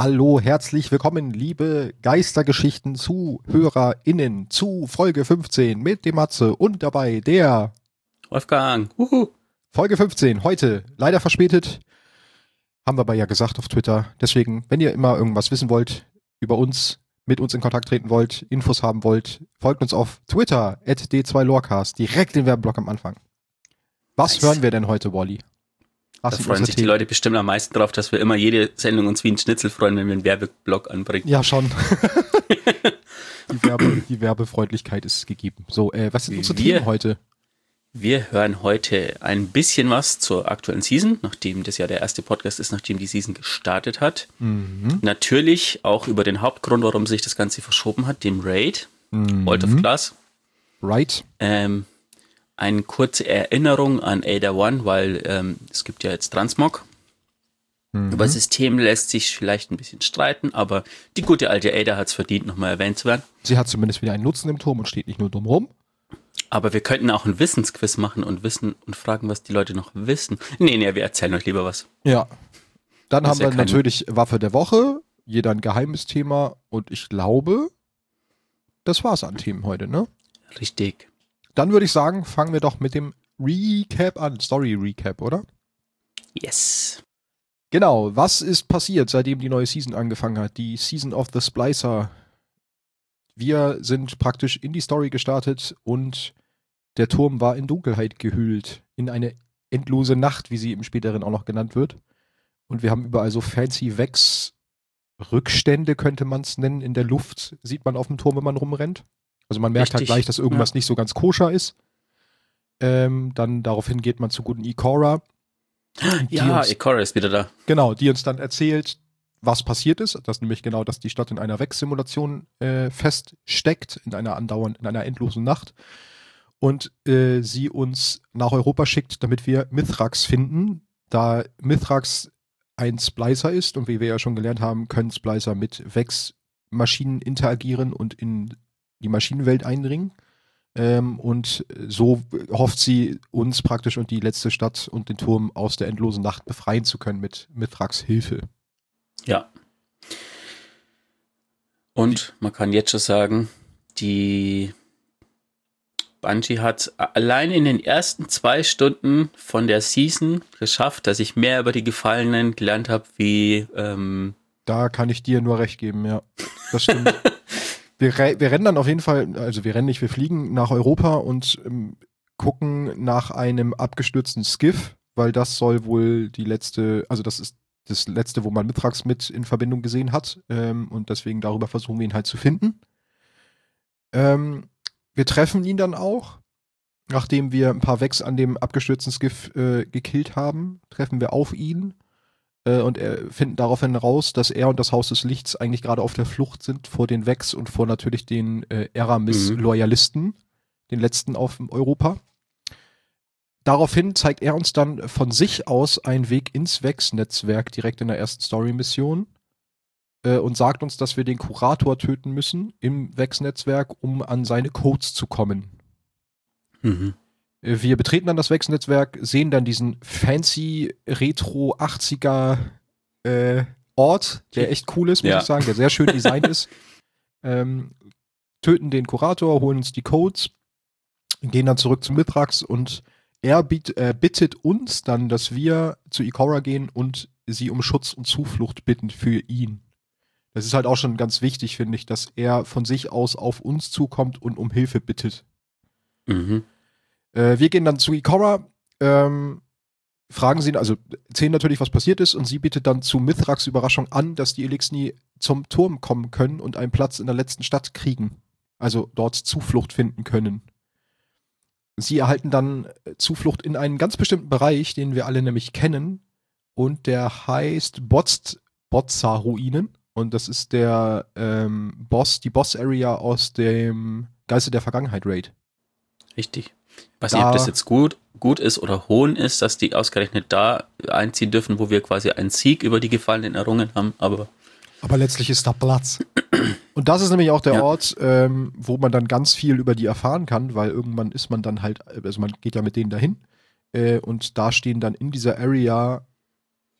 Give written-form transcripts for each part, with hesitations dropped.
Hallo, herzlich willkommen, liebe Geistergeschichten-ZuhörerInnen zu Folge 15 mit dem Matze und dabei der Wolfgang. Folge 15, heute leider verspätet, haben wir aber ja gesagt auf Twitter. Deswegen, wenn ihr immer irgendwas wissen wollt über uns, mit uns in Kontakt treten wollt, Infos haben wollt, folgt uns auf Twitter @d2lorecast, direkt den Werbeblock am Anfang. Was Nice. hören wir denn heute, Wally? Da freuen sich die Leute bestimmt am meisten drauf, dass wir immer jede Sendung uns wie ein Schnitzel freuen, wenn wir einen Werbeblock anbringen. Ja, schon. Die Werbefreundlichkeit ist gegeben. So, was sind unsere Themen heute? Wir hören heute ein bisschen was zur aktuellen Season, nachdem das ja der erste Podcast ist, nachdem die Season gestartet hat. Mhm. Natürlich auch über den Hauptgrund, warum sich das Ganze verschoben hat, dem Raid, Vault of Glass. Right. Eine kurze Erinnerung an Ada One, weil es gibt ja jetzt Transmog. Über System lässt sich vielleicht ein bisschen streiten, aber die gute alte Ada hat es verdient, nochmal erwähnt zu werden. Sie hat zumindest wieder einen Nutzen im Turm und steht nicht nur dumm rum. Aber wir könnten auch ein Wissensquiz machen und fragen, was die Leute noch wissen. Nee, wir erzählen euch lieber was. Ja. Dann Das haben ist ja wir natürlich Waffe der Woche, jeder ein geheimes Thema und ich glaube, das war's an Themen heute, ne? Richtig. Dann würde ich sagen, fangen wir doch mit dem Recap an. Story Recap, oder? Yes. Genau, was ist passiert, seitdem die neue Season angefangen hat? Die Season of the Splicer. Wir sind praktisch in die Story gestartet und der Turm war in Dunkelheit gehüllt. In eine endlose Nacht, wie sie im späteren auch noch genannt wird. Und wir haben überall so fancy Rückstände könnte man es nennen, in der Luft sieht man auf dem Turm, wenn man rumrennt. Also man merkt halt gleich, dass irgendwas nicht so ganz koscher ist. Dann daraufhin geht man zu guten Ikora. Ja, Ikora ist wieder da. Genau, die uns dann erzählt, was passiert ist. Das ist nämlich genau, dass die Stadt in einer Vex-Simulation feststeckt, in einer endlosen Nacht. Und sie uns nach Europa schickt, damit wir Mithrax finden. Da Mithrax ein Splicer ist und wie wir ja schon gelernt haben, können Splicer mit Vex-Maschinen interagieren und in die Maschinenwelt eindringen. Und so hofft sie, uns praktisch und die letzte Stadt und den Turm aus der endlosen Nacht befreien zu können mit Mithrax Hilfe. Ja. Und man kann jetzt schon sagen, die Bungie hat allein in den ersten 2 Stunden von der Season geschafft, dass ich mehr über die Gefallenen gelernt habe, wie Da kann ich dir nur recht geben, ja. Das stimmt. Wir rennen dann auf jeden Fall, also wir rennen nicht, wir fliegen nach Europa und gucken nach einem abgestürzten Skiff, weil das soll wohl das ist das letzte, wo man Mithrax mit in Verbindung gesehen hat, und deswegen darüber versuchen wir ihn halt zu finden. Wir treffen ihn dann auch, nachdem wir ein paar Vex an dem abgestürzten Skiff gekillt haben, treffen wir auf ihn. Und finden daraufhin raus, dass er und das Haus des Lichts eigentlich gerade auf der Flucht sind vor den Vex und vor natürlich den Eramis-Loyalisten, den letzten auf Europa. Daraufhin zeigt er uns dann von sich aus einen Weg ins Vex-Netzwerk direkt in der ersten Story-Mission und sagt uns, dass wir den Kurator töten müssen im Vex-Netzwerk, um an seine Codes zu kommen. Mhm. Wir betreten dann das Vex-Netzwerk, sehen dann diesen fancy Retro 80er Ort, der echt cool ist, muss ich sagen, der sehr schön designt ist. Töten den Kurator, holen uns die Codes, gehen dann zurück zu Mithrax und er bittet uns dann, dass wir zu Ikora gehen und sie um Schutz und Zuflucht bitten für ihn. Das ist halt auch schon ganz wichtig, finde ich, dass er von sich aus auf uns zukommt und um Hilfe bittet. Mhm. Wir gehen dann zu Ikora, fragen sie, also erzählen natürlich, was passiert ist, und sie bietet dann zu Mithrax Überraschung an, dass die Elixni zum Turm kommen können und einen Platz in der letzten Stadt kriegen. Also dort Zuflucht finden können. Sie erhalten dann Zuflucht in einen ganz bestimmten Bereich, den wir alle nämlich kennen, und der heißt Bozza-Ruinen. Und das ist der die Boss-Area aus dem Geiste der Vergangenheit Raid. Richtig. Ich weiß nicht, ob das jetzt gut ist oder Hohn ist, dass die ausgerechnet da einziehen dürfen, wo wir quasi einen Sieg über die Gefallenen errungen haben, aber letztlich ist da Platz. Und das ist nämlich auch der Ort, wo man dann ganz viel über die erfahren kann, weil irgendwann ist man dann halt, also man geht ja mit denen dahin und da stehen dann in dieser Area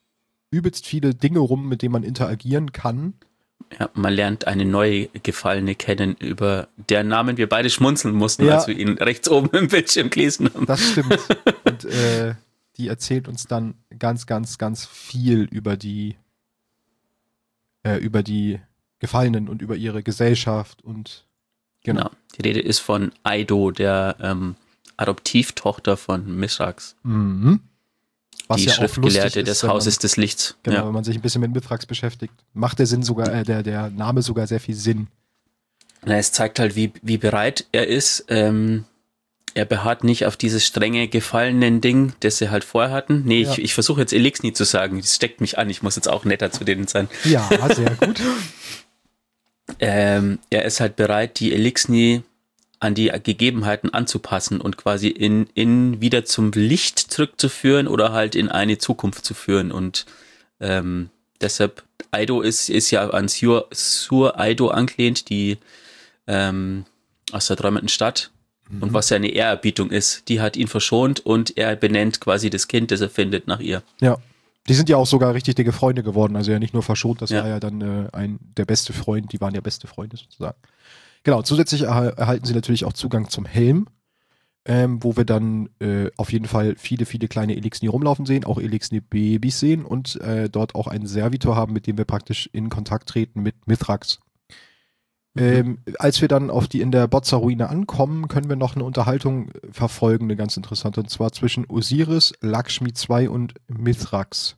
übelst viele Dinge rum, mit denen man interagieren kann. Ja, man lernt eine neue Gefallene kennen, über deren Namen wir beide schmunzeln mussten, Ja. als wir ihn rechts oben im Bildschirm gelesen haben. Das stimmt. Und die erzählt uns dann ganz, ganz, ganz viel über die Gefallenen und über ihre Gesellschaft und Genau. Die Rede ist von Aido, der Adoptivtochter von Mithrax. Mhm. Was Die ja auch Schriftgelehrte lustig des ist, wenn man- Hauses des Lichts. Genau, Ja. wenn man sich ein bisschen mit Mithrax beschäftigt, macht der Sinn sogar, der Name sogar sehr viel Sinn. Na, es zeigt halt, wie bereit er ist. Er beharrt nicht auf dieses strenge Gefallenen-Ding, das sie halt vorher hatten. Nee, Ja. ich versuche jetzt Elixni zu sagen. Das steckt mich an. Ich muss jetzt auch netter zu denen sein. Ja, sehr gut. Er ist halt bereit, die Elixni an die Gegebenheiten anzupassen und quasi in wieder zum Licht zurückzuführen oder halt in eine Zukunft zu führen. Und deshalb, Aido ist ja an Sur Aido angelehnt, die aus der träumenden Stadt. Und was ja eine Ehrerbietung ist, die hat ihn verschont und er benennt quasi das Kind, das er findet, nach ihr. Ja. Die sind ja auch sogar richtig dicke Freunde geworden. Also ja nicht nur verschont, das Ja. war ja dann der beste Freund, die waren ja beste Freunde sozusagen. Genau, zusätzlich erhalten sie natürlich auch Zugang zum Helm, wo wir dann auf jeden Fall viele, viele kleine Elixni rumlaufen sehen, auch Elixni-Babys sehen und dort auch einen Servitor haben, mit dem wir praktisch in Kontakt treten mit Mithrax. Als wir dann in der Bozza-Ruine ankommen, können wir noch eine Unterhaltung verfolgen, eine ganz interessante, und zwar zwischen Osiris, Lakshmi II und Mithrax.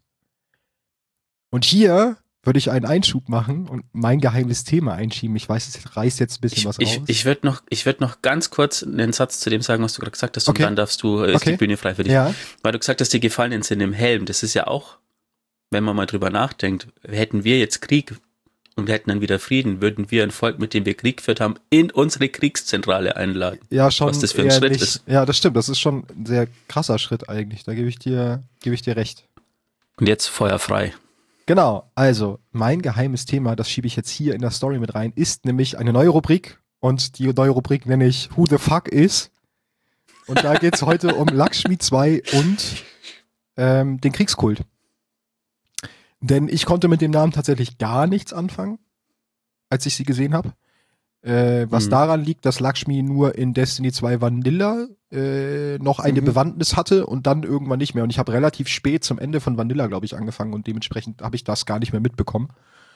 Und hier würde ich einen Einschub machen und mein geheimes Thema einschieben. Ich weiß, es reißt jetzt ein bisschen was raus. Ich würde noch ganz kurz einen Satz zu dem sagen, was du gerade gesagt hast, Okay. und dann darfst du, ist Okay. die Bühne frei für dich. Ja, Weil du gesagt hast, die Gefallenen sind im Helm. Das ist ja auch, wenn man mal drüber nachdenkt, hätten wir jetzt Krieg und wir hätten dann wieder Frieden, würden wir ein Volk, mit dem wir Krieg geführt haben, in unsere Kriegszentrale einladen. ja, schon. Was das für ein eher Schritt nicht. ist. Ja, das stimmt. Das ist schon ein sehr krasser Schritt eigentlich. Da gebe ich dir recht. Und jetzt Feuer frei. Genau, also mein geheimes Thema, das schiebe ich jetzt hier in der Story mit rein, ist nämlich eine neue Rubrik und die neue Rubrik nenne ich Who the Fuck Is. Und da geht es heute um Lakshmi 2 und den Kriegskult. Denn ich konnte mit dem Namen tatsächlich gar nichts anfangen, als ich sie gesehen habe. Was daran liegt, dass Lakshmi nur in Destiny 2 Vanilla noch eine Bewandtnis hatte und dann irgendwann nicht mehr. Und ich habe relativ spät zum Ende von Vanilla, glaube ich, angefangen und dementsprechend habe ich das gar nicht mehr mitbekommen.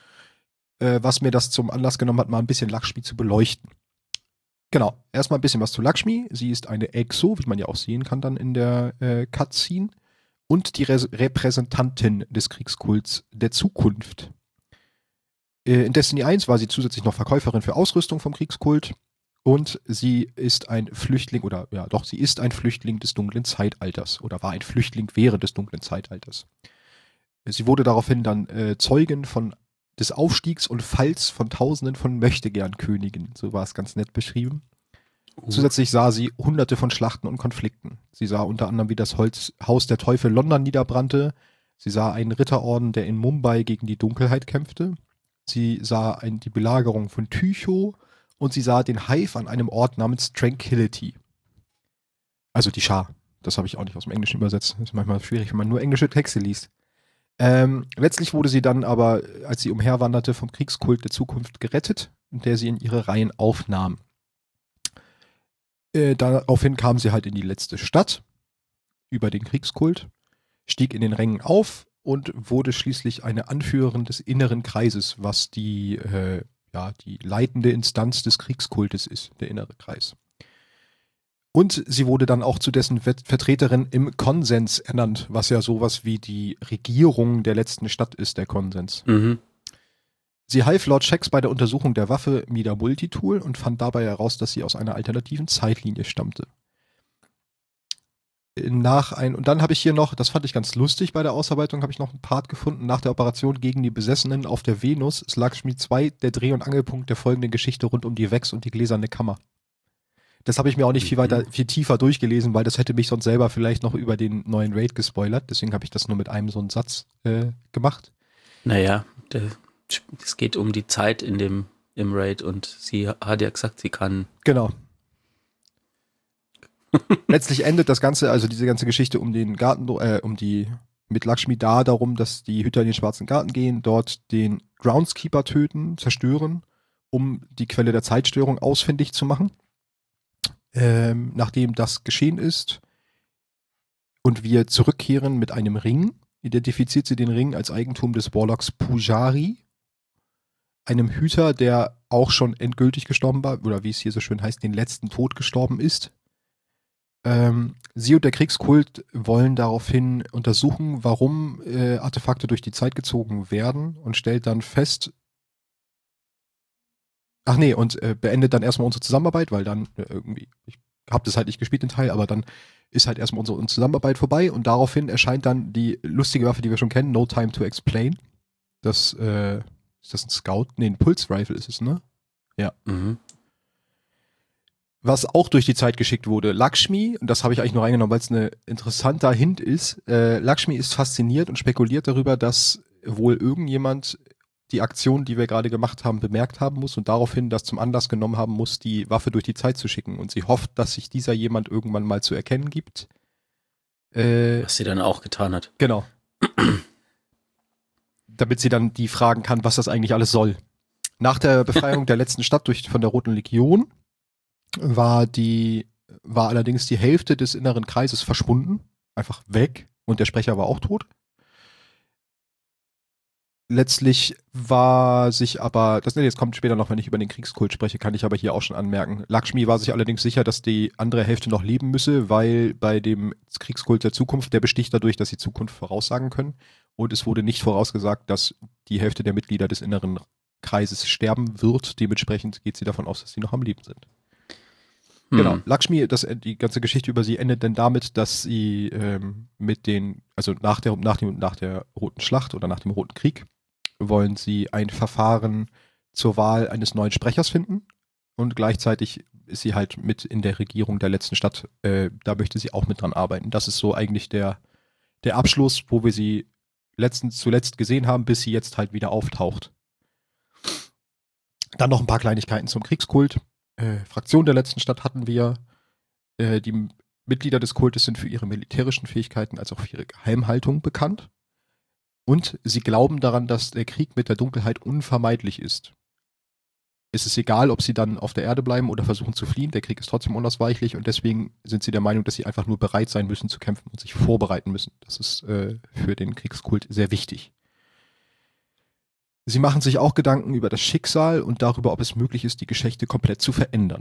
Was mir das zum Anlass genommen hat, mal ein bisschen Lakshmi zu beleuchten. Genau, erstmal ein bisschen was zu Lakshmi. Sie ist eine Exo, wie man ja auch sehen kann dann in der Cutscene. Und die Repräsentantin des Kriegskults der Zukunft. In Destiny 1 war sie zusätzlich noch Verkäuferin für Ausrüstung vom Kriegskult und sie ist ein Flüchtling, sie ist ein Flüchtling des dunklen Zeitalters oder war ein Flüchtling während des dunklen Zeitalters. Sie wurde daraufhin dann Zeugin des Aufstiegs und Falls von Tausenden von Möchtegern-Königen, so war es ganz nett beschrieben. Zusätzlich sah sie hunderte von Schlachten und Konflikten. Sie sah unter anderem, wie das Haus der Teufel London niederbrannte. Sie sah einen Ritterorden, der in Mumbai gegen die Dunkelheit kämpfte. Sie sah die Belagerung von Tycho und sie sah den Hive an einem Ort namens Tranquility. Also die Schar. Das habe ich auch nicht aus dem Englischen übersetzt. Das ist manchmal schwierig, wenn man nur englische Texte liest. Letztlich wurde sie dann aber, als sie umherwanderte, vom Kriegskult der Zukunft gerettet, der sie in ihre Reihen aufnahm. Daraufhin kam sie halt in die letzte Stadt über den Kriegskult, stieg in den Rängen auf und wurde schließlich eine Anführerin des inneren Kreises, was die leitende Instanz des Kriegskultes ist, der innere Kreis. Und sie wurde dann auch zu dessen Vertreterin im Konsens ernannt, was ja sowas wie die Regierung der letzten Stadt ist, der Konsens. Mhm. Sie half Lord Shax bei der Untersuchung der Waffe Mida Multitool und fand dabei heraus, dass sie aus einer alternativen Zeitlinie stammte. Und dann habe ich hier noch, das fand ich ganz lustig bei der Ausarbeitung, habe ich noch einen Part gefunden. Nach der Operation gegen die Besessenen auf der Venus ist Lakshmi 2 der Dreh- und Angelpunkt der folgenden Geschichte rund um die Vex und die gläserne Kammer. Das habe ich mir auch nicht viel tiefer durchgelesen, weil das hätte mich sonst selber vielleicht noch über den neuen Raid gespoilert. Deswegen habe ich das nur mit einem so einen Satz gemacht. Naja, es geht um die Zeit im Raid und sie hat ja gesagt, sie kann. Genau. Letztlich endet das Ganze, also diese ganze Geschichte um den Garten, um die mit Lakshmi da darum, dass die Hüter in den Schwarzen Garten gehen, dort den Groundskeeper töten, zerstören, um die Quelle der Zeitstörung ausfindig zu machen. Nachdem das geschehen ist und wir zurückkehren mit einem Ring, identifiziert sie den Ring als Eigentum des Warlocks Pujari, einem Hüter, der auch schon endgültig gestorben war, oder wie es hier so schön heißt, den letzten Tod gestorben ist. Sie und der Kriegskult wollen daraufhin untersuchen, warum Artefakte durch die Zeit gezogen werden und stellt dann fest, beendet dann erstmal unsere Zusammenarbeit, weil dann irgendwie, ich habe das halt nicht gespielt, den Teil, aber dann ist halt erstmal unsere Zusammenarbeit vorbei und daraufhin erscheint dann die lustige Waffe, die wir schon kennen, No Time to Explain. Das, ist das ein Scout? Nee, ein Pulse Rifle ist es, ne? Ja. Mhm. Was auch durch die Zeit geschickt wurde. Lakshmi, und das habe ich eigentlich nur reingenommen, weil es ein interessanter Hint ist, Lakshmi ist fasziniert und spekuliert darüber, dass wohl irgendjemand die Aktion, die wir gerade gemacht haben, bemerkt haben muss und daraufhin das zum Anlass genommen haben muss, die Waffe durch die Zeit zu schicken. Und sie hofft, dass sich dieser jemand irgendwann mal zu erkennen gibt. Was sie dann auch getan hat. Genau. Damit sie dann die fragen kann, was das eigentlich alles soll. Nach der Befreiung der letzten Stadt von der Roten Legion war allerdings die Hälfte des inneren Kreises verschwunden. Einfach weg. Und der Sprecher war auch tot. Letztlich war sich aber, jetzt kommt später noch, wenn ich über den Kriegskult spreche, kann ich aber hier auch schon anmerken. Lakshmi war sich allerdings sicher, dass die andere Hälfte noch leben müsse, weil bei dem Kriegskult der Zukunft, der besticht dadurch, dass sie Zukunft voraussagen können. Und es wurde nicht vorausgesagt, dass die Hälfte der Mitglieder des inneren Kreises sterben wird. Dementsprechend geht sie davon aus, dass sie noch am Leben sind. Genau. Lakshmi, die ganze Geschichte über sie endet dann damit, dass sie nach der Roten Schlacht oder nach dem Roten Krieg wollen sie ein Verfahren zur Wahl eines neuen Sprechers finden und gleichzeitig ist sie halt mit in der Regierung der letzten Stadt. Da möchte sie auch mit dran arbeiten. Das ist so eigentlich der Abschluss, wo wir sie zuletzt gesehen haben, bis sie jetzt halt wieder auftaucht. Dann noch ein paar Kleinigkeiten zum Kriegskult. Fraktion der letzten Stadt hatten wir. Die Mitglieder des Kultes sind für ihre militärischen Fähigkeiten als auch für ihre Geheimhaltung bekannt. Und sie glauben daran, dass der Krieg mit der Dunkelheit unvermeidlich ist. Es ist egal, ob sie dann auf der Erde bleiben oder versuchen zu fliehen. Der Krieg ist trotzdem unausweichlich und deswegen sind sie der Meinung, dass sie einfach nur bereit sein müssen zu kämpfen und sich vorbereiten müssen. Das ist für den Kriegskult sehr wichtig. Sie machen sich auch Gedanken über das Schicksal und darüber, ob es möglich ist, die Geschichte komplett zu verändern.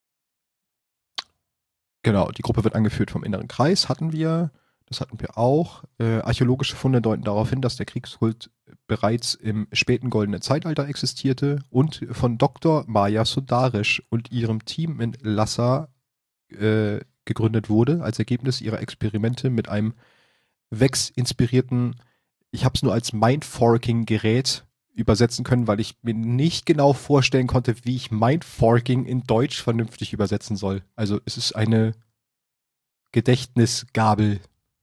Genau, die Gruppe wird angeführt vom Inneren Kreis, hatten wir auch. Archäologische Funde deuten darauf hin, dass der Kriegskult bereits im späten Goldenen Zeitalter existierte und von Dr. Maya Sundaresh und ihrem Team in Lhasa gegründet wurde, als Ergebnis ihrer Experimente mit einem Vex-inspirierten, ich habe es nur als Mindforking-Gerät übersetzen können, weil ich mir nicht genau vorstellen konnte, wie ich Mindforking in Deutsch vernünftig übersetzen soll. Also es ist eine Gedächtnisgabel.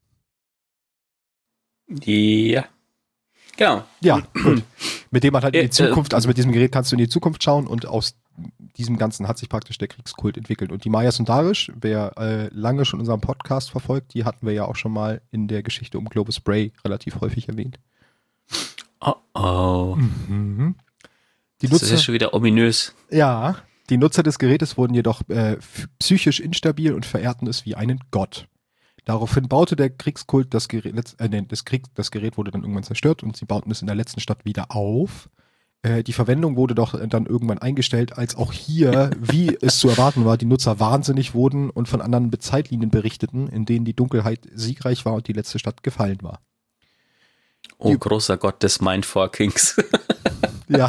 Ja. Genau. Ja, gut. Mit dem man halt in die Zukunft, also mit diesem Gerät kannst du in die Zukunft schauen und aus diesem Ganzen hat sich praktisch der Kriegskult entwickelt. Und die Maya Sundaresh, wer lange schon unseren Podcast verfolgt, die hatten wir ja auch schon mal in der Geschichte um Globus Bray relativ häufig erwähnt. Oh. Mhm. Das ist ja schon wieder ominös. Ja, die Nutzer des Gerätes wurden jedoch psychisch instabil und verehrten es wie einen Gott. Daraufhin baute der Kriegskult das Gerät, das Gerät wurde dann irgendwann zerstört und sie bauten es in der letzten Stadt wieder auf. Die Verwendung wurde doch dann irgendwann eingestellt, als auch hier, wie es zu erwarten war, die Nutzer wahnsinnig wurden und von anderen Zeitlinien berichteten, in denen die Dunkelheit siegreich war und die letzte Stadt gefallen war. Oh, großer Gott des Mindforkings. Ja.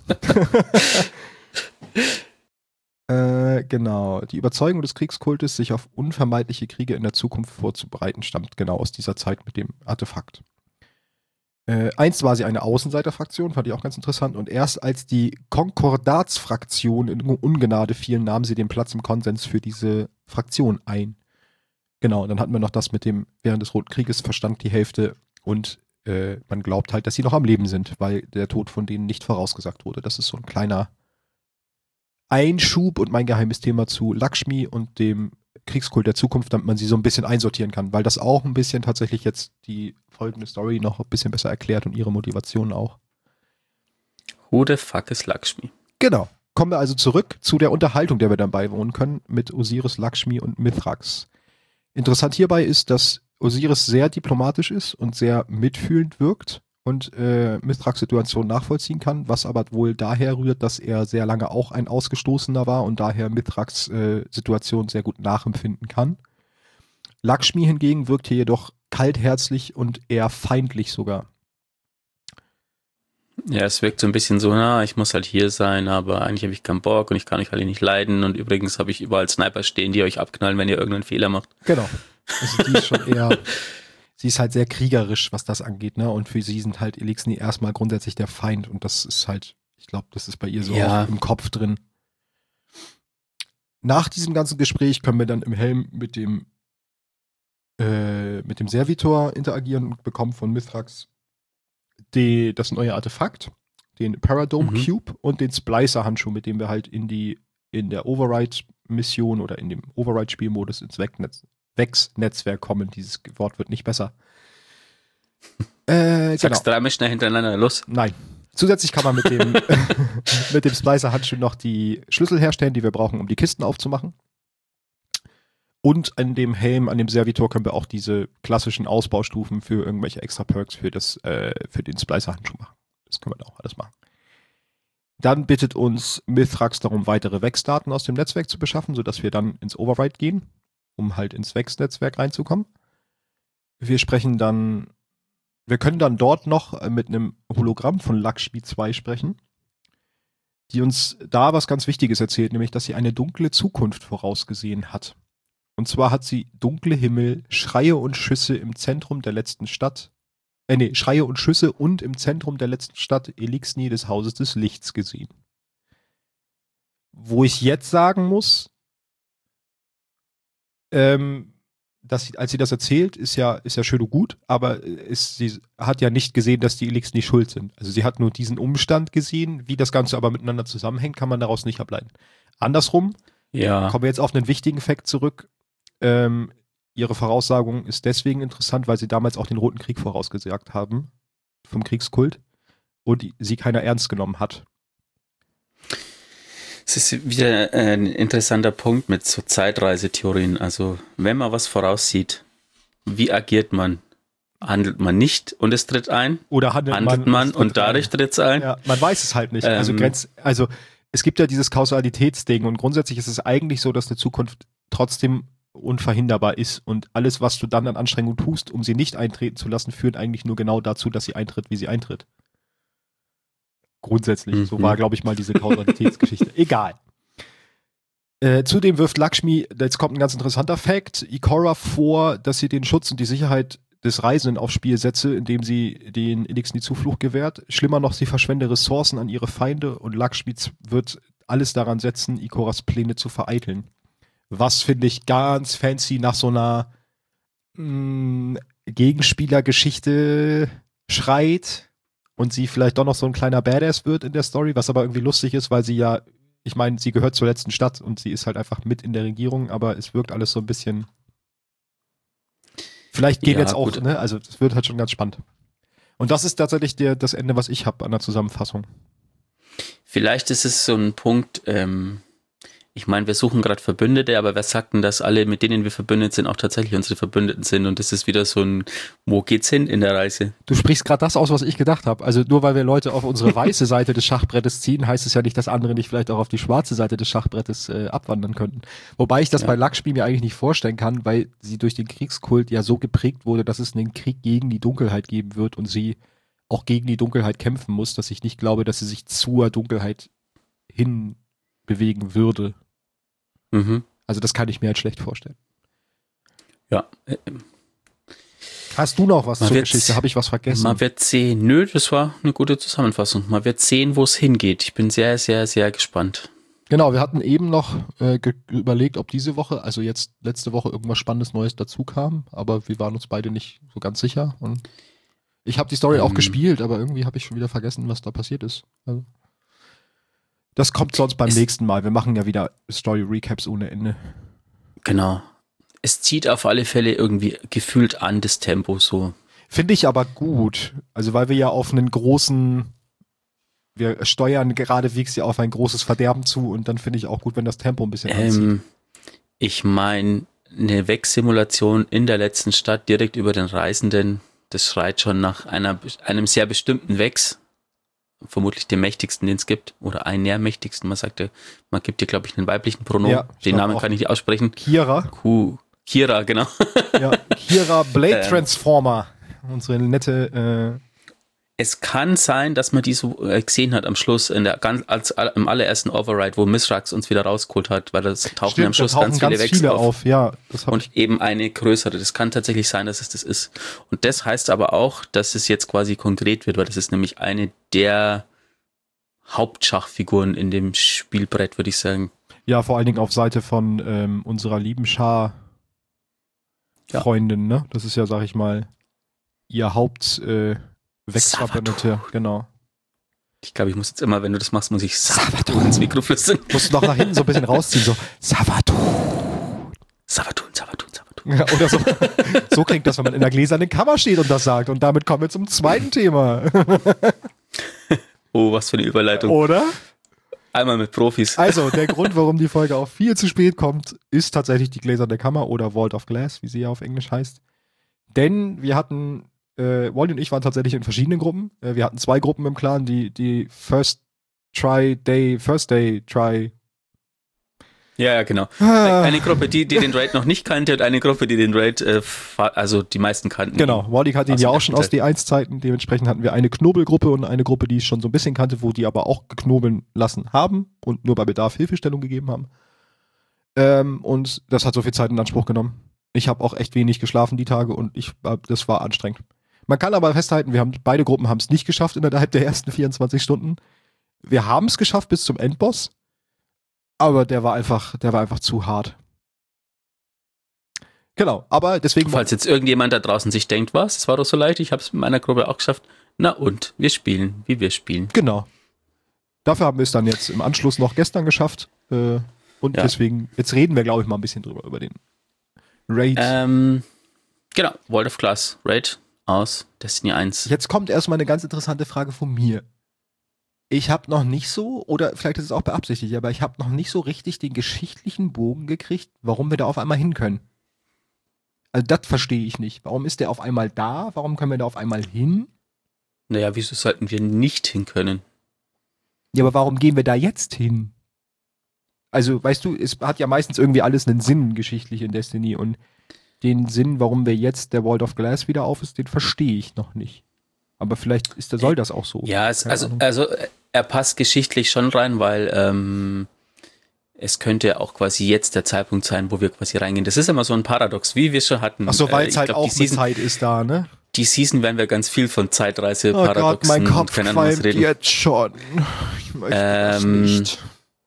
Genau. Die Überzeugung des Kriegskultes, sich auf unvermeidliche Kriege in der Zukunft vorzubereiten, stammt genau aus dieser Zeit mit dem Artefakt. Einst war sie eine Außenseiterfraktion, fand ich auch ganz interessant. Und erst als die Konkordatsfraktion in Ungnade fiel, nahm sie den Platz im Konsens für diese Fraktion ein. Genau, dann hatten wir noch das mit dem, während des Roten Krieges verstand die Hälfte und man glaubt halt, dass sie noch am Leben sind, weil der Tod von denen nicht vorausgesagt wurde. Das ist so ein kleiner Einschub und mein geheimes Thema zu Lakshmi und dem Kriegskult der Zukunft, damit man sie so ein bisschen einsortieren kann, weil das auch ein bisschen tatsächlich jetzt die folgende Story noch ein bisschen besser erklärt und ihre Motivation auch. Who the fuck is Lakshmi? Genau. Kommen wir also zurück zu der Unterhaltung, der wir dann beiwohnen können mit Osiris, Lakshmi und Mithrax. Interessant hierbei ist, dass Osiris sehr diplomatisch ist und sehr mitfühlend wirkt und Mithrax Situation nachvollziehen kann, was aber wohl daher rührt, dass er sehr lange auch ein Ausgestoßener war und daher Mithrax Situation sehr gut nachempfinden kann. Lakshmi hingegen wirkt hier jedoch kaltherzig und eher feindlich sogar. Ja, es wirkt so ein bisschen so, na, ich muss halt hier sein, aber eigentlich habe ich keinen Bock und ich kann euch alle nicht leiden und übrigens habe ich überall Sniper stehen, die euch abknallen, wenn ihr irgendeinen Fehler macht. Genau. Also die ist schon eher, sie ist halt sehr kriegerisch, was das angeht, ne? Und für sie sind halt Elixni erstmal grundsätzlich der Feind und das ist halt, ich glaube, das ist bei ihr so auch im Kopf drin. Nach diesem ganzen Gespräch können wir dann im Helm mit dem Servitor interagieren und bekommen von Mithrax das neue Artefakt, den Paradome Cube und den Splicer-Handschuh, mit dem wir halt in der Override-Mission oder in dem Override-Spielmodus ins Vex-Netzwerk kommen. Dieses Wort wird nicht besser. Sagst dreimal schnell hintereinander, los. Nein. Zusätzlich kann man mit dem, mit dem Splicer-Handschuh noch die Schlüssel herstellen, die wir brauchen, um die Kisten aufzumachen. Und an dem Helm, an dem Servitor können wir auch diese klassischen Ausbaustufen für irgendwelche extra Perks für den Splicer-Handschuh machen. Das können wir da auch alles machen. Dann bittet uns Mithrax darum, weitere Vex-Daten aus dem Netzwerk zu beschaffen, sodass wir dann ins Override gehen, um halt ins Vex-Netzwerk reinzukommen. Wir können dann dort noch mit einem Hologramm von Lakshmi 2 sprechen, die uns da was ganz Wichtiges erzählt, nämlich, dass sie eine dunkle Zukunft vorausgesehen hat. Und zwar hat sie dunkle Himmel, Schreie und Schüsse im Zentrum der letzten Stadt, Schreie und Schüsse und im Zentrum der letzten Stadt Elixni des Hauses des Lichts gesehen. Wo ich jetzt sagen muss, als sie das erzählt, ist ja schön und gut, aber sie hat ja nicht gesehen, dass die Elixni schuld sind. Also sie hat nur diesen Umstand gesehen, wie das Ganze aber miteinander zusammenhängt, kann man daraus nicht ableiten. Andersrum, kommen wir jetzt auf einen wichtigen Fakt zurück. Ihre Voraussagung ist deswegen interessant, weil sie damals auch den Roten Krieg vorausgesagt haben vom Kriegskult und sie keiner ernst genommen hat. Es ist wieder ein interessanter Punkt mit so Zeitreisetheorien. Also wenn man was voraussieht, wie agiert man? Handelt man nicht und es tritt ein? Oder handelt man und dadurch tritt es ein? Ja, man weiß es halt nicht. Also es gibt ja dieses Kausalitätsding und grundsätzlich ist es eigentlich so, dass eine Zukunft trotzdem unverhinderbar ist und alles, was du dann an Anstrengung tust, um sie nicht eintreten zu lassen, führt eigentlich nur genau dazu, dass sie eintritt, wie sie eintritt. Grundsätzlich. So war, glaube ich, mal diese Kausalitätsgeschichte. Egal. Zudem wirft Lakshmi, jetzt kommt ein ganz interessanter Fact, Ikora vor, dass sie den Schutz und die Sicherheit des Reisenden aufs Spiel setze, indem sie den Elixni Zuflucht gewährt. Schlimmer noch, sie verschwende Ressourcen an ihre Feinde und Lakshmi wird alles daran setzen, Ikoras Pläne zu vereiteln. Was, finde ich, ganz fancy nach so einer Gegenspielergeschichte schreit und sie vielleicht doch noch so ein kleiner Badass wird in der Story, was aber irgendwie lustig ist, weil sie ja, ich meine, sie gehört zur letzten Stadt und sie ist halt einfach mit in der Regierung, aber es wirkt alles so ein bisschen. Vielleicht gehen jetzt auch, ne? Also es wird halt schon ganz spannend. Und das ist tatsächlich das Ende, was ich habe an der Zusammenfassung. Vielleicht ist es so ein Punkt, ich meine, wir suchen gerade Verbündete, aber wer sagt denn, dass alle, mit denen wir verbündet sind, auch tatsächlich unsere Verbündeten sind? Und das ist wieder so ein, wo geht's hin in der Reise? Du sprichst gerade das aus, was ich gedacht habe. Also nur weil wir Leute auf unsere weiße Seite des Schachbrettes ziehen, heißt es ja nicht, dass andere nicht vielleicht auch auf die schwarze Seite des Schachbrettes abwandern könnten. Wobei ich das bei Lakshmi mir eigentlich nicht vorstellen kann, weil sie durch den Kriegskult ja so geprägt wurde, dass es einen Krieg gegen die Dunkelheit geben wird und sie auch gegen die Dunkelheit kämpfen muss, dass ich nicht glaube, dass sie sich zur Dunkelheit hin bewegen würde. Also das kann ich mir halt schlecht vorstellen. Ja. Hast du noch was zur Geschichte? Habe ich was vergessen? Man wird sehen. Nö, das war eine gute Zusammenfassung. Man wird sehen, wo es hingeht. Ich bin sehr, sehr, sehr gespannt. Genau, wir hatten eben noch überlegt, ob diese Woche, also jetzt letzte Woche, irgendwas Spannendes Neues dazu kam, aber wir waren uns beide nicht so ganz sicher. Und ich habe die Story auch gespielt, aber irgendwie habe ich schon wieder vergessen, was da passiert ist. Also das kommt sonst beim nächsten Mal. Wir machen ja wieder Story-Recaps ohne Ende. Genau. Es zieht auf alle Fälle irgendwie gefühlt an, das Tempo so. Finde ich aber gut. Also weil wir ja auf einen großen, wir steuern geradewegs ja auf ein großes Verderben zu und dann finde ich auch gut, wenn das Tempo ein bisschen anzieht. Ich meine, eine Wegsimulation in der letzten Stadt direkt über den Reisenden, das schreit schon nach einem sehr bestimmten Wex. Vermutlich dem mächtigsten, den es gibt. Oder einen der mächtigsten. Man gibt dir, glaube ich, einen weiblichen Pronomen. Ja, den Namen kann ich nicht aussprechen. Kira. Kira, genau. Ja, Kira Blade Transformer. Unsere nette. Es kann sein, dass man die so gesehen hat am Schluss im allerersten Override, wo Mithrax uns wieder rausgeholt hat, weil das tauchen am Schluss ganz viele Wex auf. Ja, und eben eine größere. Das kann tatsächlich sein, dass es das ist. Und das heißt aber auch, dass es jetzt quasi konkret wird, weil das ist nämlich eine der Hauptschachfiguren in dem Spielbrett, würde ich sagen. Ja, vor allen Dingen auf Seite von unserer lieben Schar-Freundin, ne? Das ist ja, sag ich mal, ihr Wex-Verbündete, genau. Ich glaube, ich muss jetzt immer, wenn du das machst, muss ich Savathun ins Mikro flüstern. Musst du noch nach hinten so ein bisschen rausziehen, so Savathun. Ja, oder so. So klingt das, wenn man in der gläsernen Kammer steht und das sagt. Und damit kommen wir zum zweiten Thema. Oh, was für eine Überleitung. Oder? Einmal mit Profis. Also, der Grund, warum die Folge auch viel zu spät kommt, ist tatsächlich die gläserne Kammer oder Vault of Glass, wie sie ja auf Englisch heißt. Denn wir hatten Wally und ich waren tatsächlich in verschiedenen Gruppen. Wir hatten 2 Gruppen im Clan, die First Day Try. Ja, genau. Eine Gruppe, die den Raid noch nicht kannte und eine Gruppe, die den Raid, also die meisten kannten. Genau, Wally kannte ihn ja auch schon aus D1-Zeiten. Dementsprechend hatten wir eine Knobelgruppe und eine Gruppe, die ich schon so ein bisschen kannte, wo die aber auch geknobeln lassen haben und nur bei Bedarf Hilfestellung gegeben haben. Und das hat so viel Zeit in Anspruch genommen. Ich habe auch echt wenig geschlafen die Tage und das war anstrengend. Man kann aber festhalten, beide Gruppen haben es nicht geschafft innerhalb der ersten 24 Stunden. Wir haben es geschafft bis zum Endboss, aber der war einfach zu hart. Genau, aber deswegen... Falls jetzt irgendjemand da draußen sich denkt, was, es war doch so leicht, ich habe es mit meiner Gruppe auch geschafft. Na und, wir spielen, wie wir spielen. Genau. Dafür haben wir es dann jetzt im Anschluss noch gestern geschafft. Und deswegen, jetzt reden wir, glaube ich, mal ein bisschen drüber, über den Raid. Genau, Vault of Glass, Raid aus Destiny 1. Jetzt kommt erstmal eine ganz interessante Frage von mir. Ich habe noch nicht so, oder vielleicht ist es auch beabsichtigt, aber ich habe noch nicht so richtig den geschichtlichen Bogen gekriegt, warum wir da auf einmal hin können. Also das verstehe ich nicht. Warum ist der auf einmal da? Warum können wir da auf einmal hin? Naja, wieso sollten wir nicht hin können? Ja, aber warum gehen wir da jetzt hin? Also, weißt du, es hat ja meistens irgendwie alles einen Sinn geschichtlich in Destiny und den Sinn, warum wir jetzt der Vault of Glass wieder auf ist, den verstehe ich noch nicht. Aber vielleicht soll das auch so. Ja, also er passt geschichtlich schon rein, weil es könnte auch quasi jetzt der Zeitpunkt sein, wo wir quasi reingehen. Das ist immer so ein Paradox, wie wir schon hatten. Ach so, weil es halt auch eine Zeit ist da, ne? Die Season werden wir ganz viel von Zeitreise-Paradoxen. Oh Gott, mein Kopf qualmt jetzt schon. Ich möchte das nicht.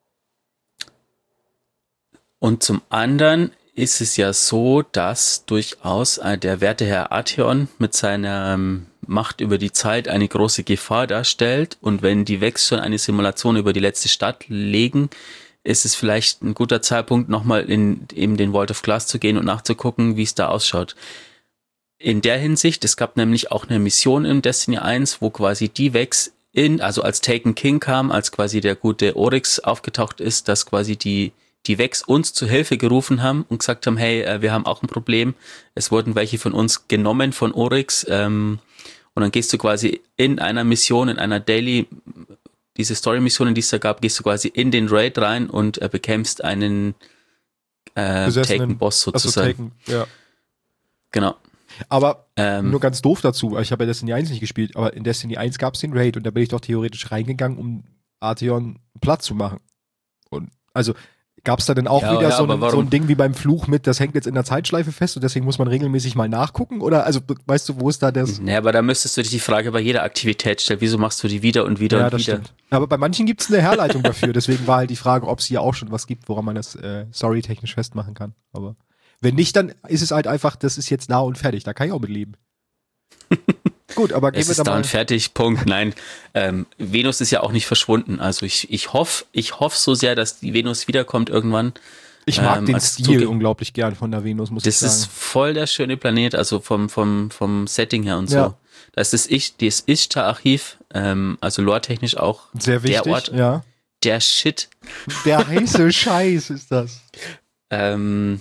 Und zum anderen ist es ja so, dass durchaus der werte Herr Arteon mit seiner Macht über die Zeit eine große Gefahr darstellt. Und wenn die Vex schon eine Simulation über die letzte Stadt legen, ist es vielleicht ein guter Zeitpunkt, nochmal in eben den Vault of Glass zu gehen und nachzugucken, wie es da ausschaut. In der Hinsicht, es gab nämlich auch eine Mission in Destiny 1, wo quasi die Vex also als Taken King kam, als quasi der gute Oryx aufgetaucht ist, dass quasi die Vex uns zu Hilfe gerufen haben und gesagt haben, hey, wir haben auch ein Problem. Es wurden welche von uns genommen von Oryx. Und dann gehst du quasi in einer Mission, in einer Daily, diese Story-Mission, die es da gab, gehst du quasi in den Raid rein und bekämpfst einen Taken-Boss sozusagen. Taken, ja. Genau. Aber nur ganz doof dazu, ich habe ja Destiny 1 nicht gespielt, aber in Destiny 1 gab es den Raid und da bin ich doch theoretisch reingegangen, um Arteon Platz zu machen. Und also gab es da denn auch wieder so ein Ding wie beim Fluch mit, das hängt jetzt in der Zeitschleife fest und deswegen muss man regelmäßig mal nachgucken? Oder, also, weißt du, wo ist da das? Nee, aber da müsstest du dich die Frage bei jeder Aktivität stellen, wieso machst du die wieder und wieder und wieder? Stimmt. Aber bei manchen gibt es eine Herleitung dafür, deswegen war halt die Frage, ob es hier auch schon was gibt, woran man das storytechnisch festmachen kann. Aber wenn nicht, dann ist es halt einfach, das ist jetzt nah und fertig, da kann ich auch mit leben. Gut, aber gehen wir da mal. Es ist dann fertig, Punkt. Nein, Venus ist ja auch nicht verschwunden. Also ich hoffe so sehr, dass die Venus wiederkommt irgendwann. Ich mag den als Stil unglaublich gern von der Venus, muss ich Das sagen. ist voll der schöne Planet, also vom Setting her und so. Ja. Da ist das Ishtar-Archiv, also lore-technisch auch Sehr wichtig, der Ort, ja. der Shit. Der heiße Scheiß ist das. Genau,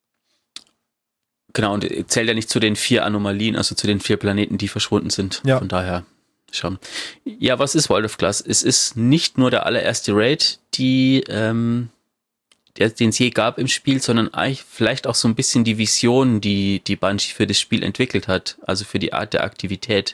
und zählt ja nicht zu den 4 Anomalien, also zu den 4 Planeten, die verschwunden sind. Ja. Von daher schauen. Ja, was ist World of Glass? Es ist nicht nur der allererste Raid, den es je gab im Spiel, sondern eigentlich vielleicht auch so ein bisschen die Vision, die Bungie für das Spiel entwickelt hat, also für die Art der Aktivität.